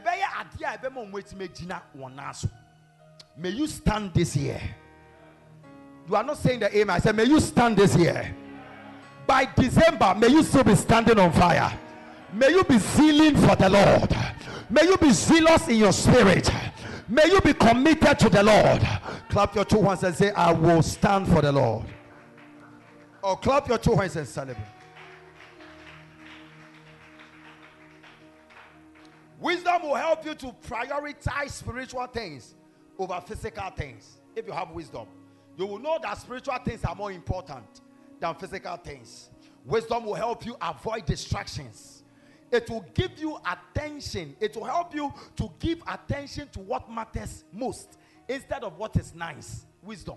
May you stand this year. You are not saying the amen. I said, may you stand this year. By December, may you still be standing on fire. May you be zealing for the Lord. May you be zealous in your spirit. May you be committed to the Lord. Clap your 2 hands and say, I will stand for the Lord. Or clap your 2 hands and celebrate. Wisdom will help you to prioritize spiritual things over physical things. If you have wisdom, you will know that spiritual things are more important than physical things. Wisdom will help you avoid distractions. It will give you attention. It will help you to give attention to what matters most instead of what is nice. Wisdom.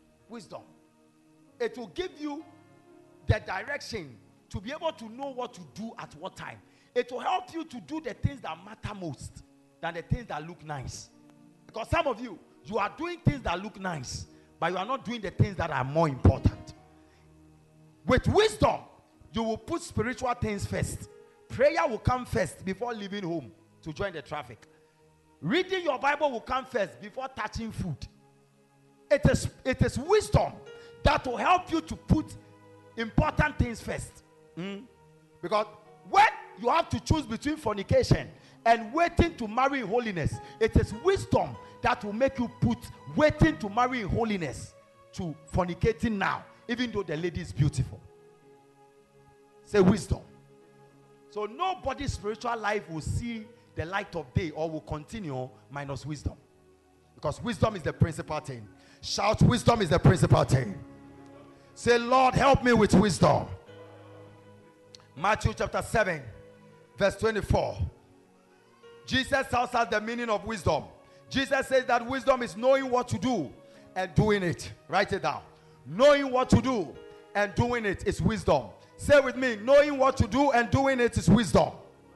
It will give you the direction to be able to know what to do at what time. It will help you to do the things that matter most than the things that look nice. Because some of you are doing things that look nice, but you are not doing the things that are more important. With wisdom, you will put spiritual things first. Prayer will come first before leaving home to join the traffic. Reading your Bible will come first before touching food. It is wisdom that will help you to put important things first. Because when you have to choose between fornication and waiting to marry in holiness, it is wisdom that will make you put waiting to marry in holiness to fornicating now, even though the lady is beautiful. Say wisdom. So nobody's spiritual life will see the light of day or will continue minus wisdom. Because wisdom is the principal thing. Shout, wisdom is the principal thing. Say, Lord, help me with wisdom. Matthew chapter 7, verse 24. Jesus tells us the meaning of wisdom. Jesus says that wisdom is knowing what to do and doing it. Write it down. Knowing what to do and doing it is wisdom. Say with me, knowing what to do and doing it is wisdom.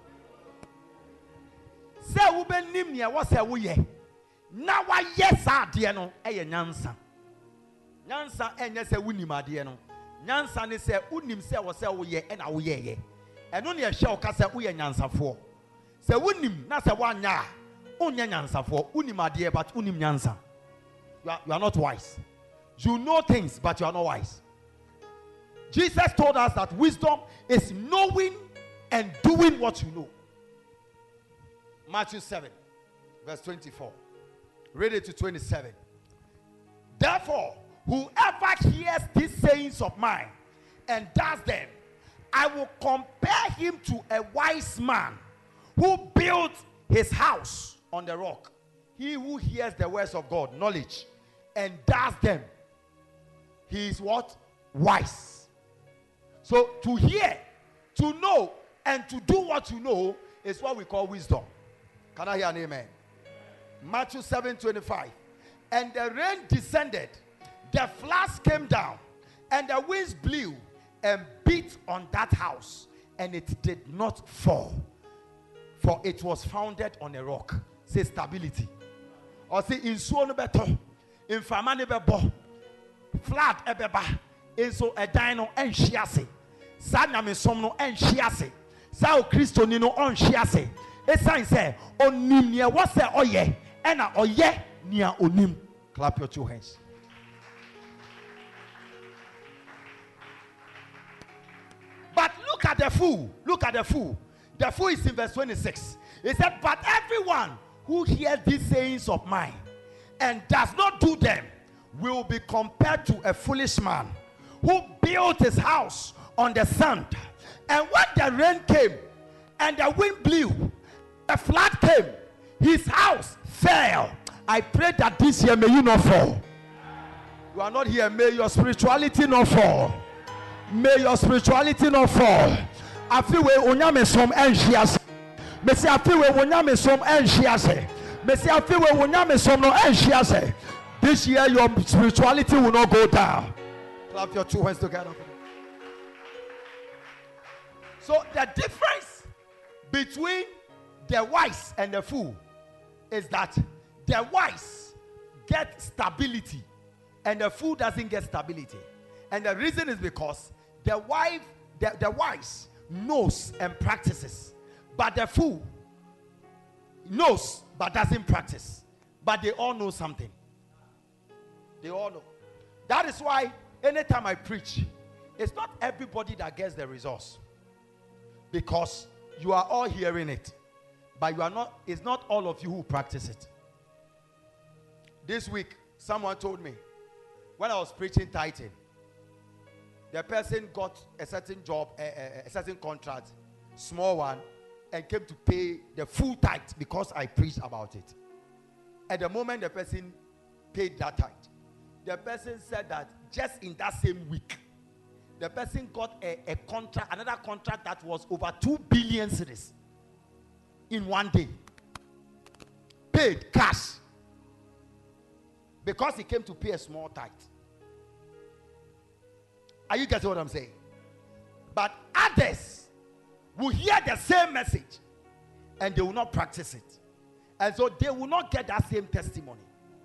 Say ube nimnia what say we na wa yes ade no eye nyansa. Nyansa enye se wunim ade no. Nyansa ne se unim se wo se wo ye na wo ye ye. Eno ne ehwe o ka se wo ye nyansafo. Se wunim na se wanya onya nyansafo unim ade but unim nyansa. You are not wise. You know things but you are not wise. Jesus told us that wisdom is knowing and doing what you know. Matthew 7, verse 24. Read it to 27. Therefore, whoever hears these sayings of mine and does them, I will compare him to a wise man who built his house on the rock. He who hears the words of God, knowledge, and does them, he is what? Wise. So to hear, to know, and to do what you know is what we call wisdom. Can I hear an amen? Matthew 7:25. And the rain descended, the floods came down, and the winds blew and beat on that house, and it did not fall, for it was founded on a rock. Say stability. Or say in suono beto, in famane bebo, flood ebeba. So a dino and shiase. Sana me somno and shiase. Sao Christo nino on shiase. A sign say, onim near what's a oye, and a oye near onim. Clap your 2 hands. But look at the fool. Look at the fool. The fool is in verse 26. He said, but everyone who hears these sayings of mine and does not do them will be compared to a foolish man who built his house on the sand. And when the rain came and the wind blew, the flood came, his house fell. I pray that this year may you not fall. You are not here. May your spirituality not fall. May your spirituality not fall. I feel we onyame som enhia. Me say I feel we onyame som enhia. Me say I feel we onyame som no enhia. This year your spirituality will not go down. Clap your 2 hands together. So the difference between the wise and the fool is that the wise get stability and the fool doesn't get stability. And the reason is because the wise knows and practices, but the fool knows but doesn't practice. But they all know something. They all know. That is why anytime I preach, it's not everybody that gets the resource, because you are all hearing it, but you are not. It's not all of you who practice it. This week, someone told me when I was preaching tithing, the person got a certain job, a certain contract, small one, and came to pay the full tithe because I preached about it. At the moment the person paid that tithe, the person said that just in that same week, the person got a contract, another contract that was over 2 billion cedis in one day. Paid cash. Because he came to pay a small tithe. Are you getting what I'm saying? But others will hear the same message and they will not practice it. And so they will not get that same testimony.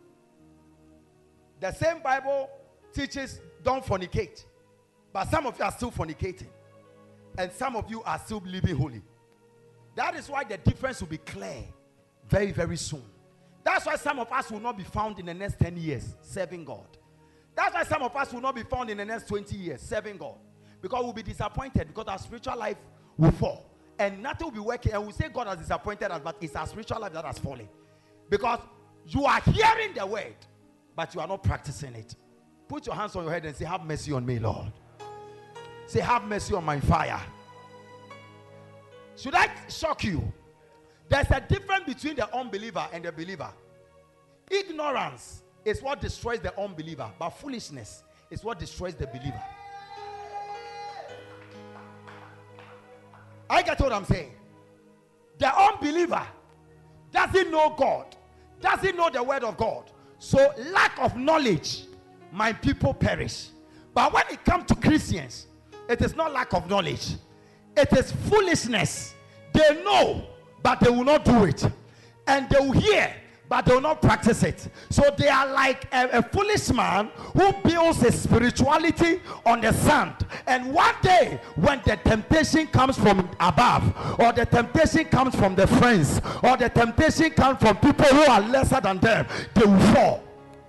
The same Bible teaches don't fornicate. But some of you are still fornicating. And some of you are still living holy. That is why the difference will be clear very, very soon. That's why some of us will not be found in the next 10 years serving God. That's why some of us will not be found in the next 20 years serving God. Because we'll be disappointed, because our spiritual life will fall. And nothing will be working. And we'll say God has disappointed us, but it's our spiritual life that has fallen. Because you are hearing the word, but you are not practicing it. Put your hands on your head and say, have mercy on me, Lord. Say, have mercy on my fire. Should I shock you? There's a difference between the unbeliever and the believer. Ignorance is what destroys the unbeliever, but foolishness is what destroys the believer. I get what I'm saying. The unbeliever doesn't know God, doesn't know the word of God. So lack of knowledge, my people perish. But when it comes to Christians, it is not lack of knowledge. It is foolishness. They know, but they will not do it. And they will hear, but they will not practice it. So they are like a foolish man who builds his spirituality on the sand. And one day, when the temptation comes from above, or the temptation comes from the friends, or the temptation comes from people who are lesser than them, they will fall.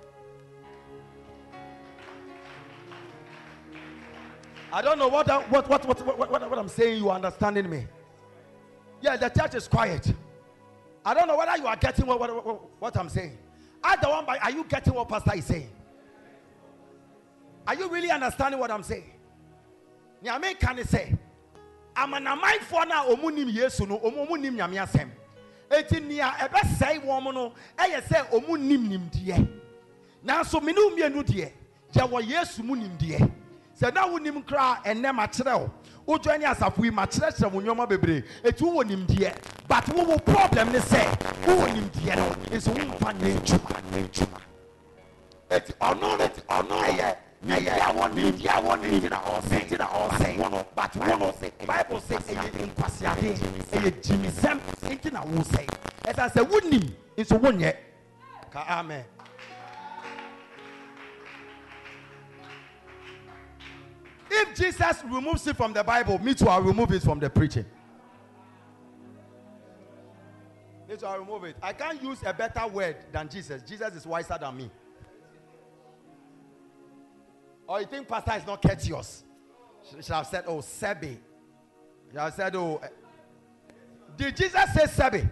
I don't know what I'm saying. You are understanding me? Yeah, the church is quiet. I don't know whether you are getting what I'm saying. Are you getting what Pastor is saying? Are you really understanding what I'm saying? Nyame can say, I'm an amai for now. Omunim yesu no omunim nyame asem. Eti nia ebe say woman no eye say omunim nim die. Na so menu mienu die. Je wo yesu munim die. Se na wonim kra enne ma kire o. Ojo ani asafu yi ma kire kire wo nyoma bebre. Eti wo nim die. But wo problem ne say wo nim die no is wo mfa ne ntuma. Eti ono eye. I want to all say, but one say, Bible says, Jimmy Sam, thinking I will say, as I said, wouldn't it's a 1 year. Amen. If Jesus removes it from the Bible, me too, I'll remove it from the preaching. Me too, I'll remove it. I can't use a better word than Jesus. Jesus is wiser than me. Or you think pastor is not courteous? Should have said, oh, Sebi. You have said, oh. Did Jesus say Sebi?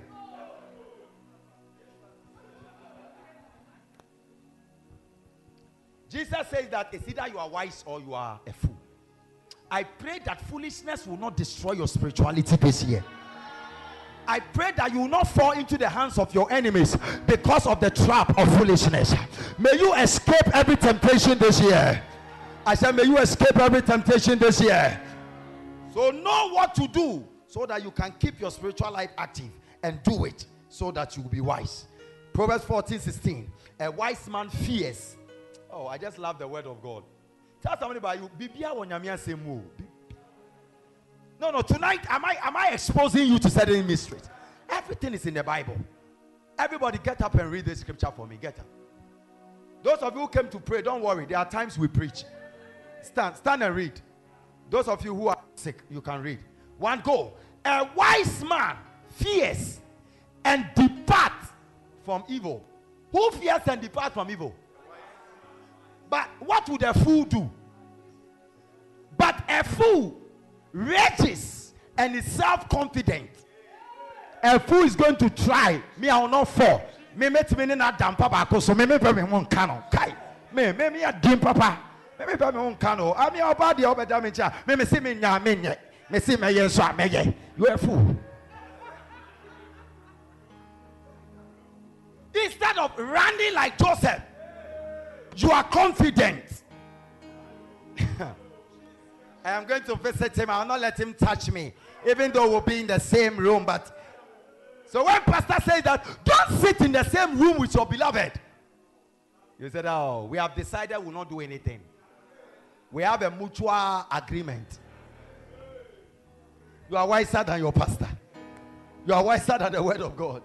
Jesus says that it's either you are wise or you are a fool. I pray that foolishness will not destroy your spirituality this year. I pray that you will not fall into the hands of your enemies because of the trap of foolishness. May you escape every temptation this year. I said, may you escape every temptation this year. So know what to do so that you can keep your spiritual life active, and do it so that you will be wise. Proverbs 14:16. A wise man fears. Oh, I just love the word of God. Tell somebody about you. No, tonight, am I exposing you to certain mysteries? Everything is in the Bible. Everybody get up and read this scripture for me. Get up. Those of you who came to pray, don't worry. There are times we preach. Stand and read. Those of you who are sick, you can read. One, go. A wise man fears and departs from evil. Who fears and departs from evil? But what would a fool do? But a fool rages and is self-confident. A fool is going to try. Me, I will not fall. Me met me na dampa bako so me won kano. Kai. Me a dim papa. Me won kano. Ami obadi obeda me cha. Me see me nya me nye. Me see me yen so ameye. You a fool. Instead of running like Joseph, you are confident. I am going to visit him. I will not let him touch me, even though we'll be in the same room. But so when pastor says that, don't sit in the same room with your beloved. You said, oh, we have decided we'll not do anything. We have a mutual agreement. You are wiser than your pastor. You are wiser than the word of God.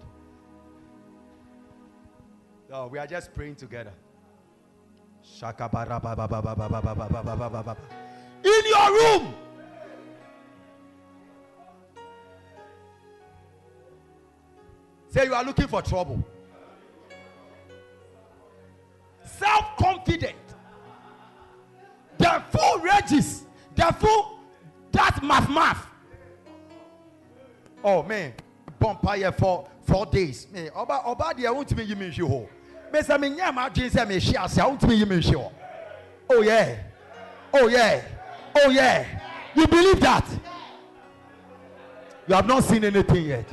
No, we are just praying together. In your room. Say you are looking for trouble. Self-confident. The fool rages. The fool does math. Oh man, bonfire for 4 days. Me, oba dia won't me yimi hwo. Me say me nyama dwen say me hia ase won't me yimi hwo. Oh yeah. Oh yeah. Oh yeah. You believe that? You have not seen anything yet.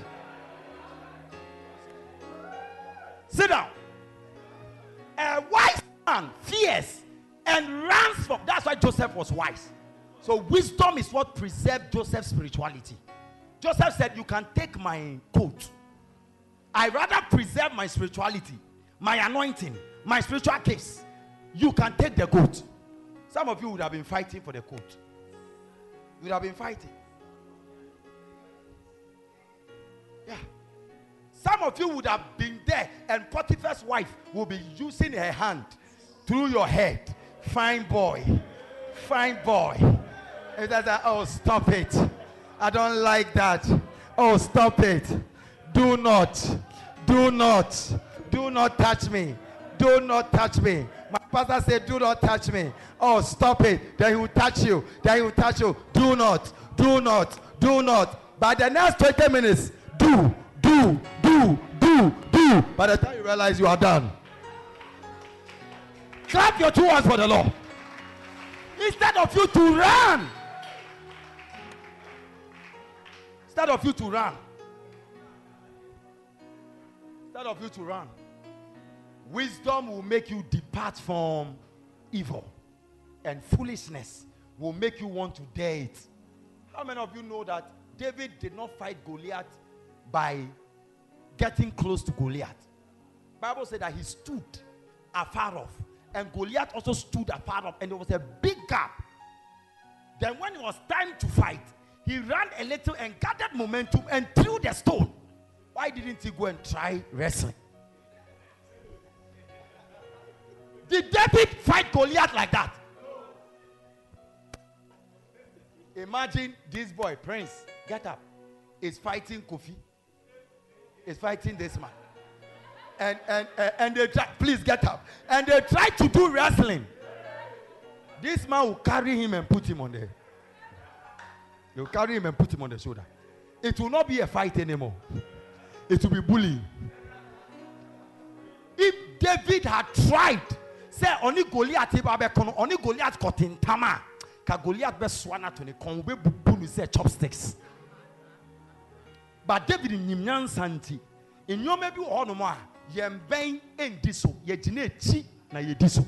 Sit down. A wise man fears and runs from. That's why Joseph was wise. So wisdom is what preserved Joseph's spirituality. Joseph said, you can take my coat. I rather preserve my spirituality, my anointing, my spiritual gifts. You can take the coat. Some of you would have been fighting for the coat. You would have been fighting. Yeah. Some of you would have been there, and Potiphar's wife will be using her hand through your head. Fine boy. Fine boy. And that's like, oh, stop it. I don't like that. Oh, stop it. Do not touch me. Do not touch me. My pastor said, do not touch me. Oh, stop it. Then he will touch you. Do not. By the next 20 minutes, do. By the time you realize you are done. Clap your 2 hands for the Lord. Instead of you to run. Wisdom will make you depart from evil. And foolishness will make you want to dare it. How many of you know that David did not fight Goliath by getting close to Goliath? Bible said that he stood afar off. And Goliath also stood afar off. And there was a big gap. Then when it was time to fight, he ran a little and gathered momentum and threw the stone. Why didn't he go and try wrestling? Did David fight Goliath like that? Imagine this boy, Prince, get up, is fighting Kofi. Is fighting this man. And they try, please get up. And they try to do wrestling. This man will carry him and put him on there. They will carry him and put him on the shoulder. It will not be a fight anymore. It will be bullying. If David had tried, say only Goliath only Goliath got in tama, ka Goliath be swana to ne kon be bubu say chopsticks. But David in Nimyan Santi, in your maybe or no more, yem bang and diso, ye jine chi na ye diso.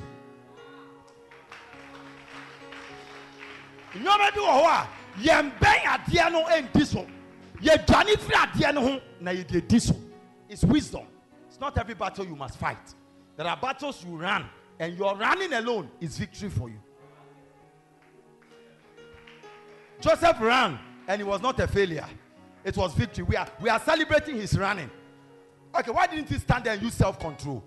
In your maybe or yem bang at diano and diso, ye jani free at diano na ye diso. It's wisdom. It's not every battle you must fight. There are battles you run, and your running alone is victory for you. Joseph ran And it was not a failure. It was victory. We are celebrating his running. Okay, why didn't he stand there and use self-control?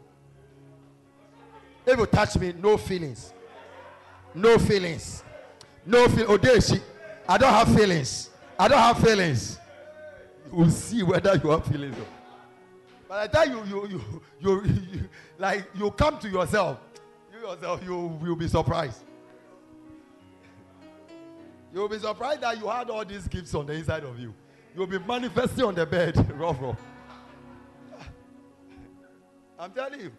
If you touch me, no feelings. No feelings. No feelings. Odeshi, I don't have feelings. I don't have feelings. You will see whether you have feelings. By the time you like you come to yourself, you will be surprised. You will be surprised that you had all these gifts on the inside of you. You will be manifesting on the bed, rough. I'm telling you.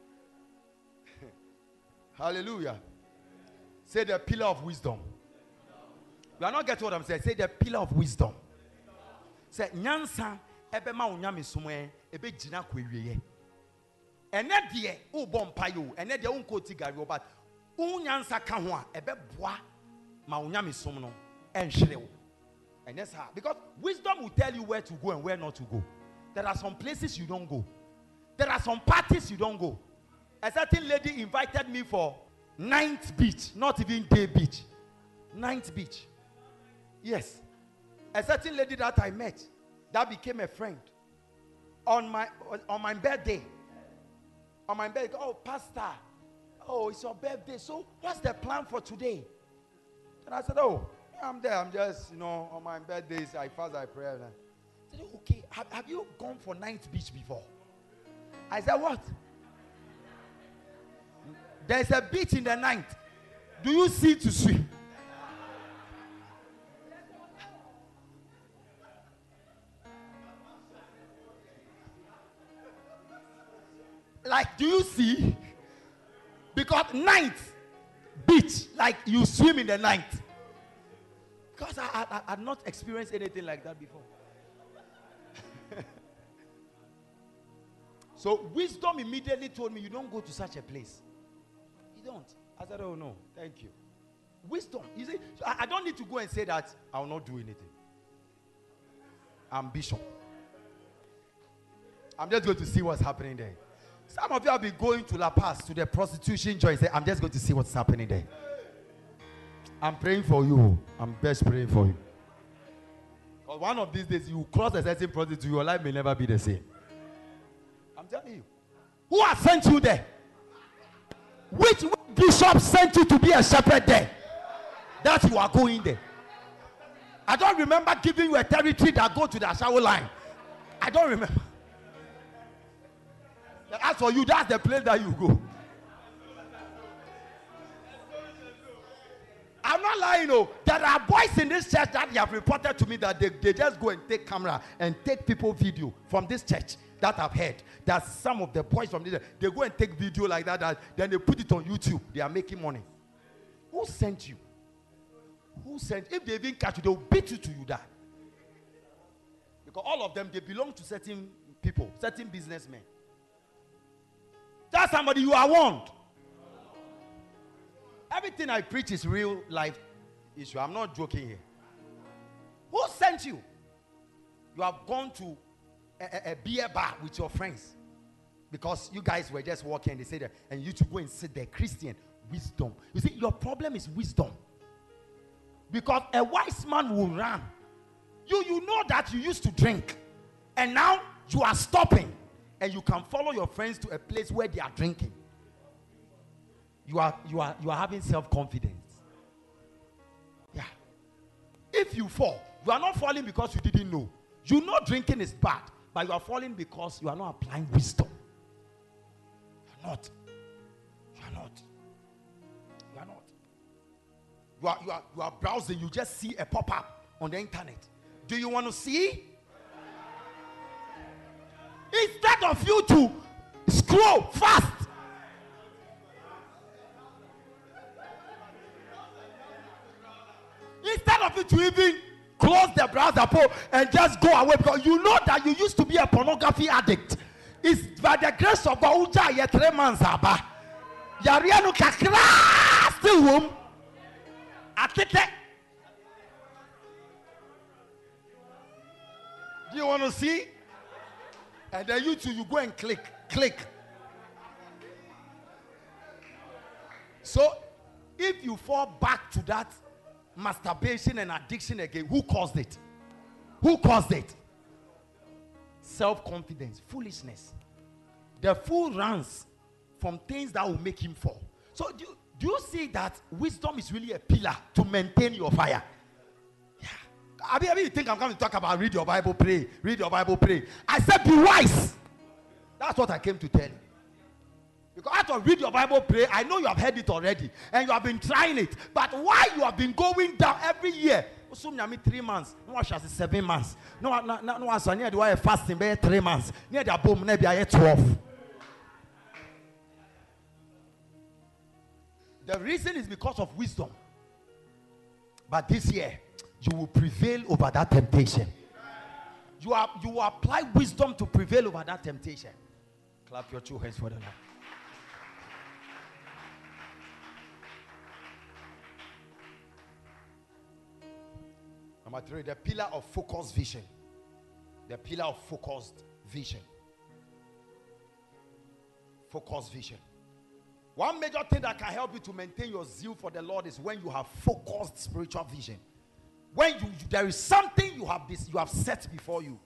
Hallelujah. Say the pillar of wisdom. You are not getting what I'm saying. Say the pillar of wisdom. Say nyansa ebe ma unyame sumwe ebe jina kwewiye. Ene die u bompa yo, ene die unko tigari o, but unyansa ka ho a ebe boa ma unyame sum no enhwere wo. And that's how, because wisdom will tell you where to go and where not to go. There are some places you don't go. There are some parties you don't go. A certain lady invited me for Ninth Beach, not even Day Beach. Ninth Beach. Yes. A certain lady that I met, that became a friend. On my birthday. On my birthday, oh, Pastor, oh, it's your birthday. So what's the plan for today? And I said, oh, I'm there. I'm just, on my birthdays, I fast, I pray. I said, okay, have you gone for Ninth Beach before? I said, what? There's a beach in the night. Do you see to swim? Like, do you see? Because night, beach, like you swim in the night. Because I had not experienced anything like that before. So wisdom immediately told me, you don't go to such a place. You don't. I said, oh no, thank you. Wisdom. You see, so I don't need to go and say that I will not do anything. Ambition. I'm just going to see what's happening there. Some of you have been going to La Paz, to the prostitution joint. Say, I'm just going to see what's happening there. I'm praying for you. I'm best praying for you. Because one of these days, you cross a certain prostitute, your life may never be the same. I'm telling you. Who has sent you there? Which bishop sent you to be a shepherd there? That you are going there. I don't remember giving you a territory that go to the shower line. I don't remember. As for you, that's the place that you go. I'm not lying, no. There are boys in this church that they have reported to me that they just go and take camera and take people video from this church that I've heard. That some of the boys from this, they go and take video like that, then they put it on YouTube. They are making money. Who sent you? Who sent? If they even catch you, they will beat you till you die. Because all of them, they belong to certain people, certain businessmen. Tell somebody you are warned. Everything I preach is real life issue. I'm not joking here. Who sent you? You have gone to a beer bar with your friends because you guys were just walking and they said that, and you to go and sit there. Christian wisdom. You see, your problem is wisdom. Because a wise man will run. You know that you used to drink, and now you are stopping, and you can follow your friends to a place where they are drinking. You are having self-confidence. Yeah. If you fall, you are not falling because you didn't know. You know drinking is bad, but you are falling because you are not applying wisdom. You are not. You are not. You are not. You are browsing. You just see a pop-up on the internet. Do you want to see? Instead of you to scroll fast. Instead of you to even close the browser and just go away, because you know that you used to be a pornography addict. It's by the grace of God. Uja 3 months aba. Yarianu kakra still home. Atete. Do you want to see? And then you two, you go and click. So if you fall back to that masturbation and addiction again. Who caused it? Who caused it? Self-confidence, foolishness. The fool runs from things that will make him fall. So do you see that wisdom is really a pillar to maintain your fire? Yeah. I mean, you think I'm going to talk about read your Bible, pray, read your Bible, pray. I said be wise. That's what I came to tell you. Because after read your Bible, pray, I know you have heard it already and you have been trying it. But why you have been going down every year? So 3 months, no one 7 months. No one so near the fasting by 3 months. Near the boom, maybe 12. The reason is because of wisdom. But this year, you will prevail over that temptation. You will apply wisdom to prevail over that temptation. Clap your 2 hands for the Lord. Number 3, the pillar of focused vision. The pillar of focused vision. Focused vision. One major thing that can help you to maintain your zeal for the Lord is when you have focused spiritual vision. When there is something you have set before you.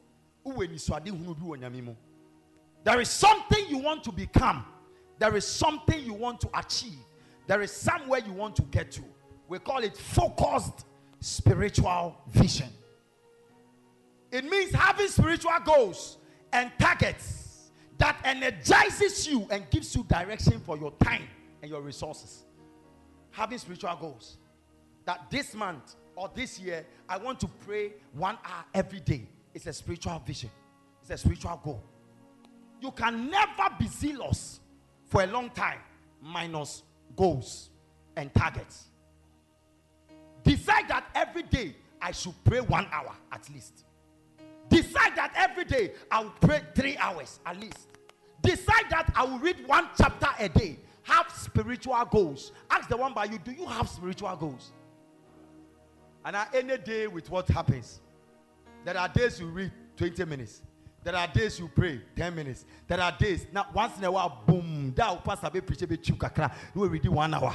There is something you want to become. There is something you want to achieve. There is somewhere you want to get to. We call it focused spiritual vision. It means having spiritual goals and targets that energizes you and gives you direction for your time and your resources. Having spiritual goals that this month or this year I want to pray 1 hour every day. It's a spiritual vision. It's a spiritual goal. You can never be zealous for a long time minus goals and targets. Decide that every day I should pray 1 hour at least. Decide that every day I will pray 3 hours at least. Decide that I will read 1 chapter a day. Have spiritual goals. Ask the one by you, do you have spiritual goals? And any day with what happens. There are days you read 20 minutes. There are days you pray 10 minutes. There are days, now once in a while, boom, that will pass a bit, preach a bit, you will read 1 hour.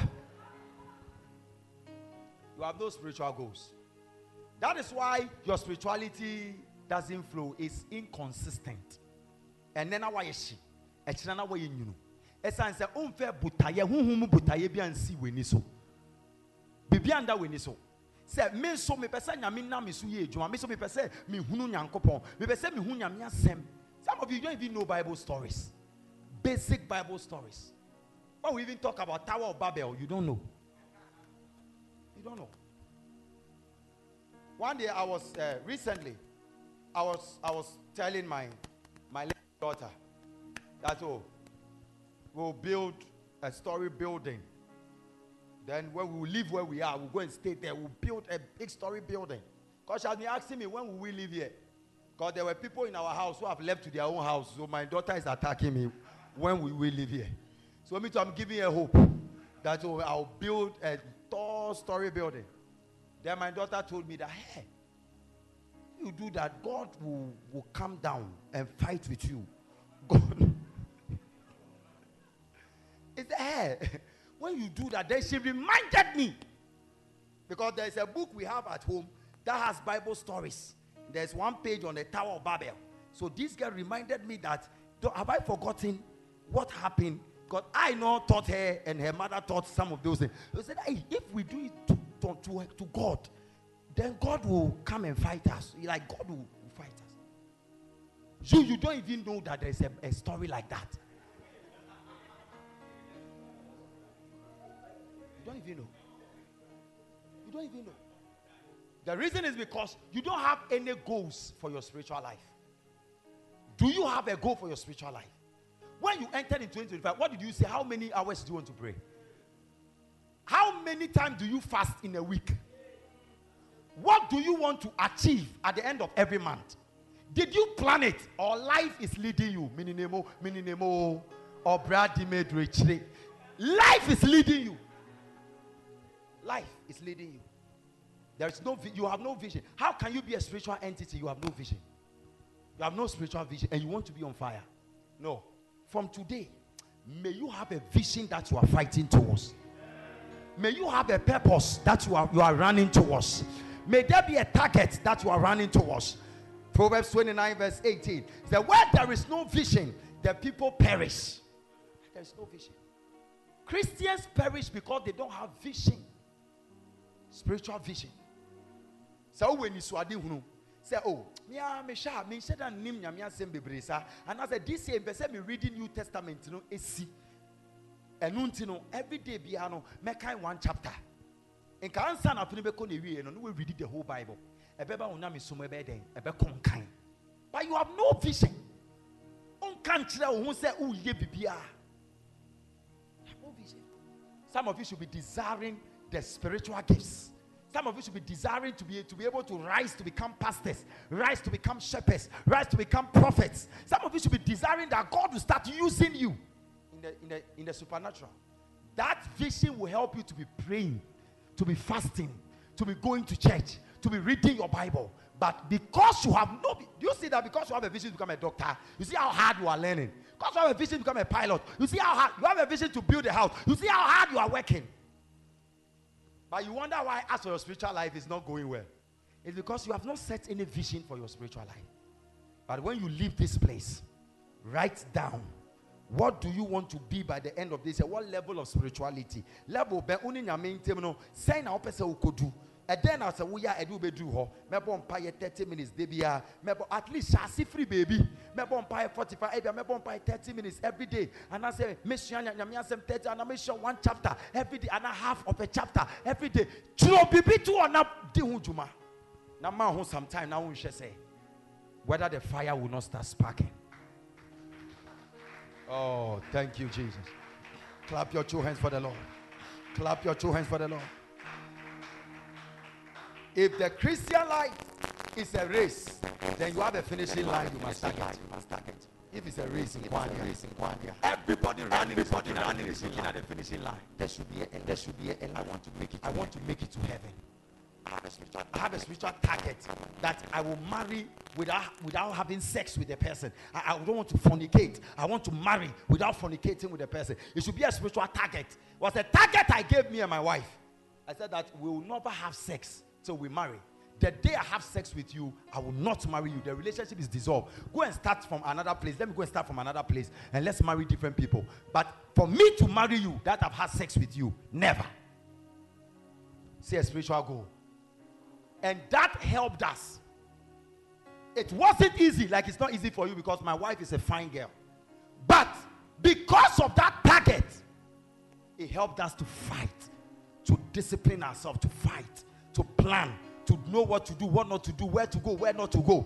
You have no spiritual goals. That is why your spirituality doesn't flow. It's inconsistent. And then why is she? It's not why you know. It's an unfair butaye who butaye be and see when you so. Bibi anda when you so. Say me so me person nyame na me so ye adwuma me so me person me hunu nyankopon me person me hunu nyame asem. Some of you don't even know Bible stories. Basic Bible stories. When we even talk about Tower of Babel, you don't know. You don't know. One day I was recently I was telling my little daughter that we'll build a story building. Then when we live where we are, we'll go and stay there. We'll build a big story building. Because she has been asking me, when will we live here? Because there were people in our house who have left to their own house. So my daughter is attacking me. When will we live here? So I'm giving her hope that I'll build a tall story building. Then my daughter told me that, hey, you do that, God will come down and fight with you. God. It's hey. When you do that, then she reminded me. Because there is a book we have at home that has Bible stories. There's one page on the Tower of Babel. So this girl reminded me that, have I forgotten what happened? Because I know taught her and her mother taught some of those things. They said, hey, if we do it to God, then God will come and fight us. Like God will fight us. You don't even know that there's a story like that. You don't even know. You don't even know. The reason is because you don't have any goals for your spiritual life. Do you have a goal for your spiritual life? When you entered in 2025, what did you say? How many hours do you want to pray? How many times do you fast in a week? What do you want to achieve at the end of every month? Did you plan it, or life is leading you? Minimo, or Brad. Life is leading you. Life is leading you. There is you have no vision. How can you be a spiritual entity? You have no vision. You have no spiritual vision and you want to be on fire. No. From today, may you have a vision that you are fighting towards. May you have a purpose that you are running towards. May there be a target that you are running towards. Proverbs 29 verse 18 says, where there is no vision, the people perish. There is no vision. Christians perish because they don't have vision. Spiritual vision. So when you saw say, oh, me said that nim nyamia sem bebresa, and I said this year me reading New Testament, you know, AC. And every day biano make one chapter. And can answer na puni be ko newi and we read the whole Bible. Ebeba unami sumo ebe den ebe konkan. But you have no vision. On can't tell who say oh ye bibia. No vision. Some of you should be desiring the spiritual gifts. Some of you should be desiring to be able to rise to become pastors, rise to become shepherds, rise to become prophets. Some of you should be desiring that God will start using you in the supernatural. That vision will help you to be praying, to be fasting, to be going to church, to be reading your Bible. But because you have no, you see that because you have a vision to become a doctor, you see how hard you are learning. Because you have a vision to become a pilot, you see how hard you have a vision to build a house, you see how hard you are working. But you wonder why as for your spiritual life is not going well. It's because you have not set any vision for your spiritual life. But when you leave this place, write down, what do you want to be by the end of this year? What level of spirituality? Level be uni nyame ntem no say na opese ukodu. And then I say we are edu bedu ho. Mebo mpaye 30 minutes debia. Mebo at least shasi free baby. Mebo mpaye 45 ebia mebo mpaye 30 minutes every day. And I say mission nyame asem 30 and I make sure one chapter every day and a half of a chapter every day. Churo bibi tu ona di hu juma. Na ma hu sometime na hu say whether the fire will not start sparking. Oh, thank you, Jesus. Clap your two hands for the Lord. Clap your two hands for the Lord. If the Christian life is a race, then you have a finishing line you must target. If it's a race in one year, everybody running is looking at the finishing line. There should be an end. I want to make it to heaven. I have a spiritual target that I will marry without having sex with the person. I don't want to fornicate. I want to marry without fornicating with the person. It should be a spiritual target. It was a target I gave me and my wife. I said that we will never have sex till we marry. The day I have sex with you, I will not marry you. The relationship is dissolved. Go and start from another place. Let me go and start from another place and let's marry different people. But for me to marry you, that I've had sex with you, never. See a spiritual goal. And that helped us. It wasn't easy, like it's not easy for you because my wife is a fine girl. But because of that target, it helped us to fight, to discipline ourselves, to fight, to plan, to know what to do, what not to do, where to go, where not to go.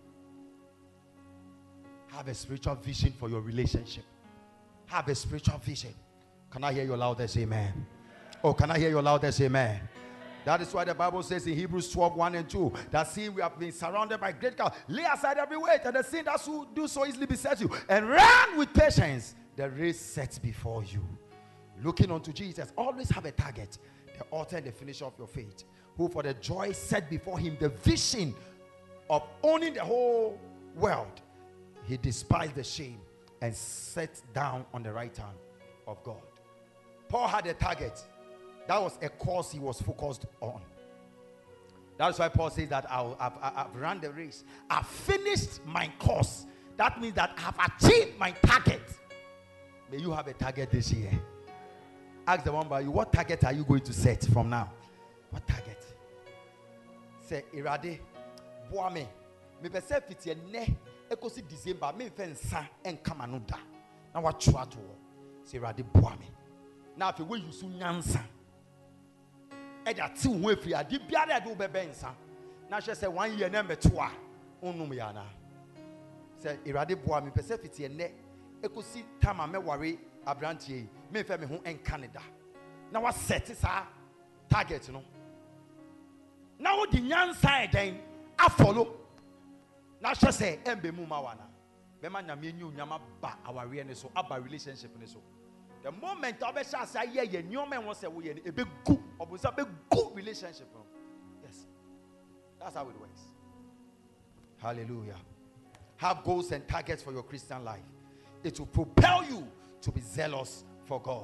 Have a spiritual vision for your relationship. Have a spiritual vision. Can I hear your loudest amen? Oh, can I hear your loudest amen? That is why the Bible says in Hebrews 12, 1 and 2, that seeing we have been surrounded by great crowds, lay aside every weight and the sin that do so easily beset you, and run with patience the race set before you. Looking unto Jesus, always have a target, the author and the finisher of your faith, who for the joy set before him, the vision of owning the whole world, he despised the shame and sat down on the right hand of God. Paul had a target. That was a course he was focused on. That's why Paul says that I've run the race. I've finished my course. That means that I've achieved my target. May you have a target this year. Ask the one by you, what target are you going to set from now? What target? Say, Irade, boame. Me be say fiti ne ekosi December me fensa enkamanuda. Na wa twa to. Say Irade boame. Now if you use nyansa. Eda ti wo free ade biara de wo bebensa na hwe say 1 year na meto a onum ya na say irade boa me pese fiti ene ekosi tama me ware abrantie me fe me ho en Canada na wa set sa target no na wo di nyansa eden a follow na hwe say embe mu ma wana be ma nyame nyu nyama ba aware ne so aba relationship ne so. The moment I say yeah, new man wants to say a big good or a big good relationship. Yes, that's how it works. Hallelujah. Have goals and targets for your Christian life. It will propel you to be zealous for God.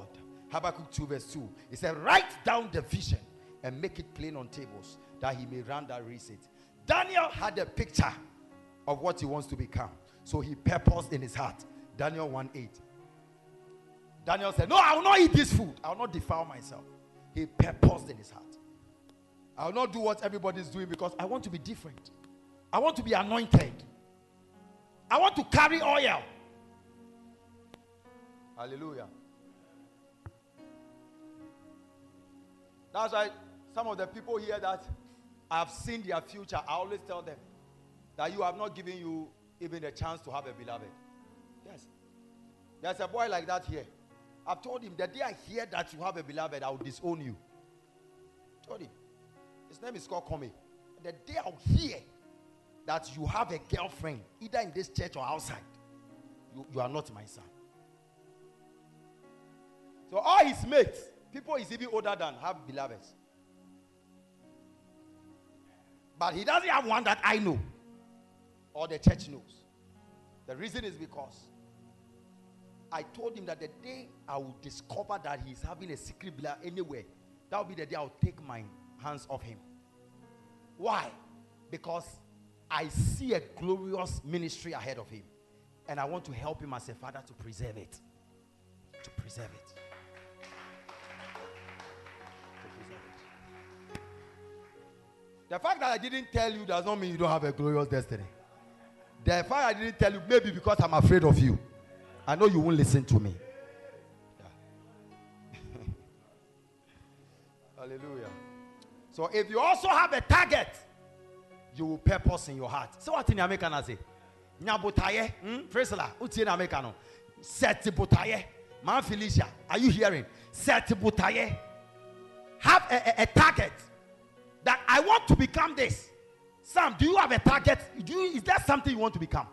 Habakkuk 2 verse 2. He said, write down the vision and make it plain on tables, that he may run that reads it. Daniel had a picture of what he wants to become. So he purposed in his heart. Daniel 1:8. Daniel said, no, I will not eat this food. I will not defile myself. He purposed in his heart. I will not do what everybody is doing because I want to be different. I want to be anointed. I want to carry oil. Hallelujah. That's why some of the people here that have seen their future, I always tell them that you have not given you even a chance to have a beloved. Yes. There's a boy like that here. I've told him, the day I hear that you have a beloved, I will disown you. I told him. His name is called Kome. The day I'll hear that you have a girlfriend, either in this church or outside, you are not my son. So all his mates, people he's even older than, have beloveds. But he doesn't have one that I know or the church knows. The reason is because I told him that the day I will discover that he's having a secret beloved anywhere, that will be the day I'll take my hands off him. Why? Because I see a glorious ministry ahead of him, and I want to help him as a father to preserve it. To preserve it. The fact that I didn't tell you does not mean you don't have a glorious destiny. The fact I didn't tell you maybe because I'm afraid of you. I know you won't listen to me. Yeah. Hallelujah. So if you also have a target, you will purpose in your heart. So what in American I say? Nyabotaye, Fresla, uti in Americano. Setibotaye, Man Felicia. Are you hearing? Setibotaye. Have a target that I want to become this. Sam, do you have a target? Is there something you want to become?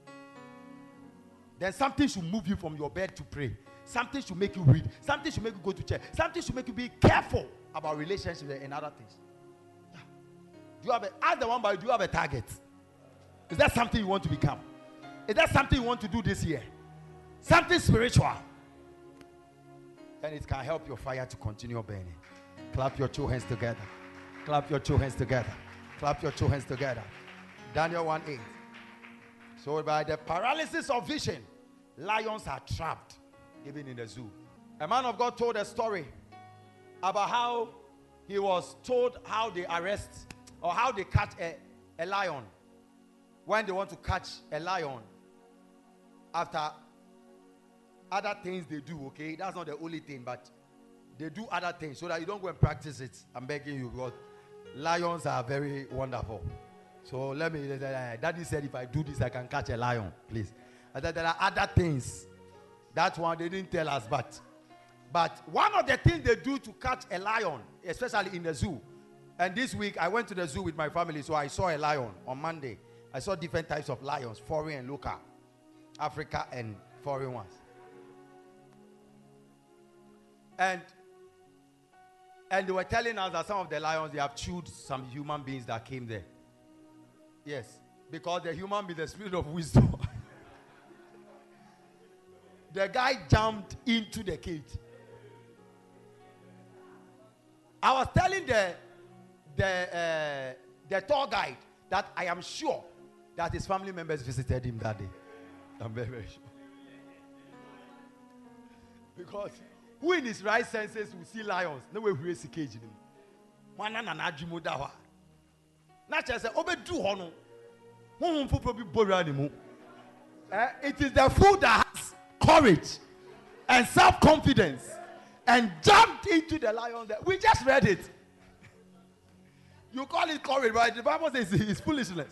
Then something should move you from your bed to pray. Something should make you read. Something should make you go to church. Something should make you be careful about relationships and other things. Yeah. Do you have ask the one by, do you have a target? Is that something you want to become? Is that something you want to do this year? Something spiritual. Then it can help your fire to continue burning. Clap your two hands together. Clap your two hands together. Clap your two hands together. Daniel 1:8. So by the paralysis of vision, lions are trapped, even in the zoo. A man of God told a story about how he was told how they arrest or how they catch a lion. When they want to catch a lion, after other things they do, okay? That's not the only thing, but they do other things so that you don't go and practice it. I'm begging you, God. Lions are very wonderful. So let me, Daddy said if I do this, I can catch a lion, please. And then there are other things. That one they didn't tell us, but one of the things they do to catch a lion, especially in the zoo. And this week I went to the zoo with my family, so I saw a lion on Monday. I saw different types of lions, foreign and local, Africa and foreign ones. And they were telling us that some of the lions, they have chewed some human beings that came there. Yes, because the human being, the spirit of wisdom. The guy jumped into the cage. I was telling the tour guide that I am sure that his family members visited him that day. I'm very, very sure. Because who in his right senses will see lions? No way we see cage in him. Wana na najimu dawa. Na chese obedu hono. Who probably borrow animal. It is the food that has courage and self-confidence and jumped into the lion there. We just read it. You call it courage, but the Bible says it's foolishness.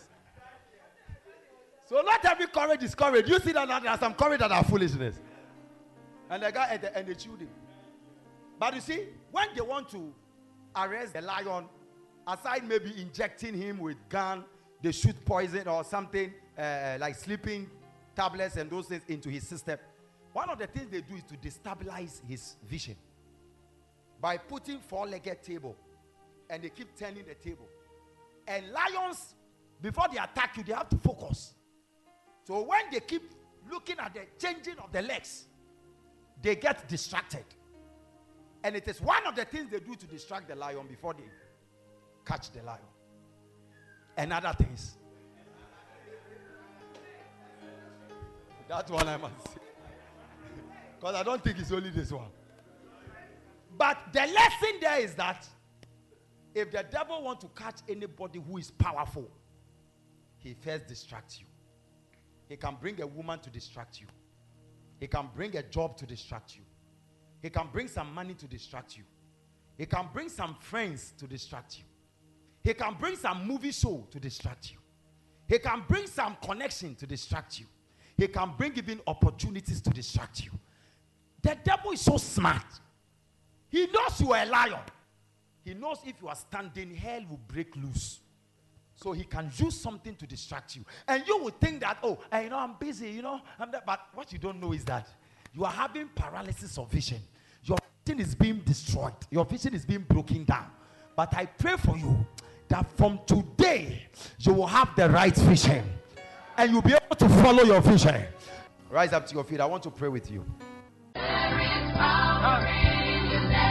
So not every courage is courage. You see that there are some courage that are foolishness. And the guy and they chewed him. But you see, when they want to arrest the lion, aside maybe injecting him with gun, they shoot poison or something like sleeping tablets and those things into his system. One of the things they do is to destabilize his vision by putting four-legged table, and they keep turning the table. And lions, before they attack you, they have to focus. So when they keep looking at the changing of the legs, they get distracted. And it is one of the things they do to distract the lion before they catch the lion. And other things. That one I must say. Because I don't think it's only this one. But the lesson there is that if the devil wants to catch anybody who is powerful, he first distracts you. He can bring a woman to distract you. He can bring a job to distract you. He can bring some money to distract you. He can bring some friends to distract you. He can bring some movie show to distract you. He can bring some connection to distract you. He can bring even opportunities to distract you. The devil is so smart. He knows you are a lion. He knows if you are standing, hell will break loose. So he can use something to distract you. And you would think that, oh, I'm busy, but what you don't know is that you are having paralysis of vision. Your vision is being destroyed. Your vision is being broken down. But I pray for you that from today, you will have the right vision. And you'll be able to follow your vision. Rise up to your feet. I want to pray with you. There is power in your name.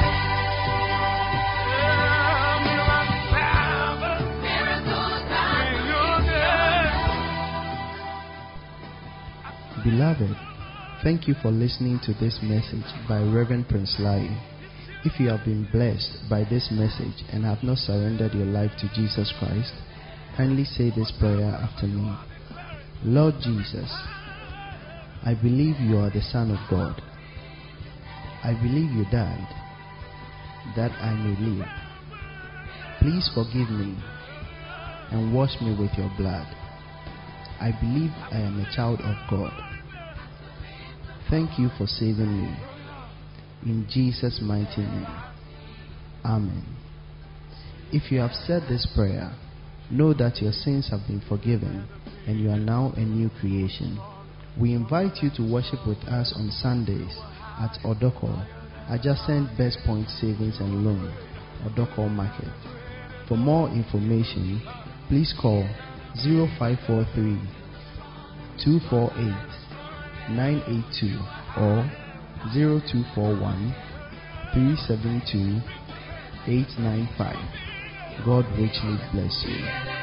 Beloved, thank you for listening to this message by Reverend Prince Lai. If you have been blessed by this message and have not surrendered your life to Jesus Christ, kindly say this prayer after me. Lord Jesus, I believe you are the Son of God. I believe you died that I may live. Please forgive me and wash me with your blood. I believe I am a child of God. Thank you for saving me. In Jesus' mighty name. Amen. If you have said this prayer, know that your sins have been forgiven and you are now a new creation. We invite you to worship with us on Sundays at Odoko, adjacent Best Point Savings and Loan, Odoko Market. For more information, please call 0543 248 982 or 0241 372 895. God richly bless you.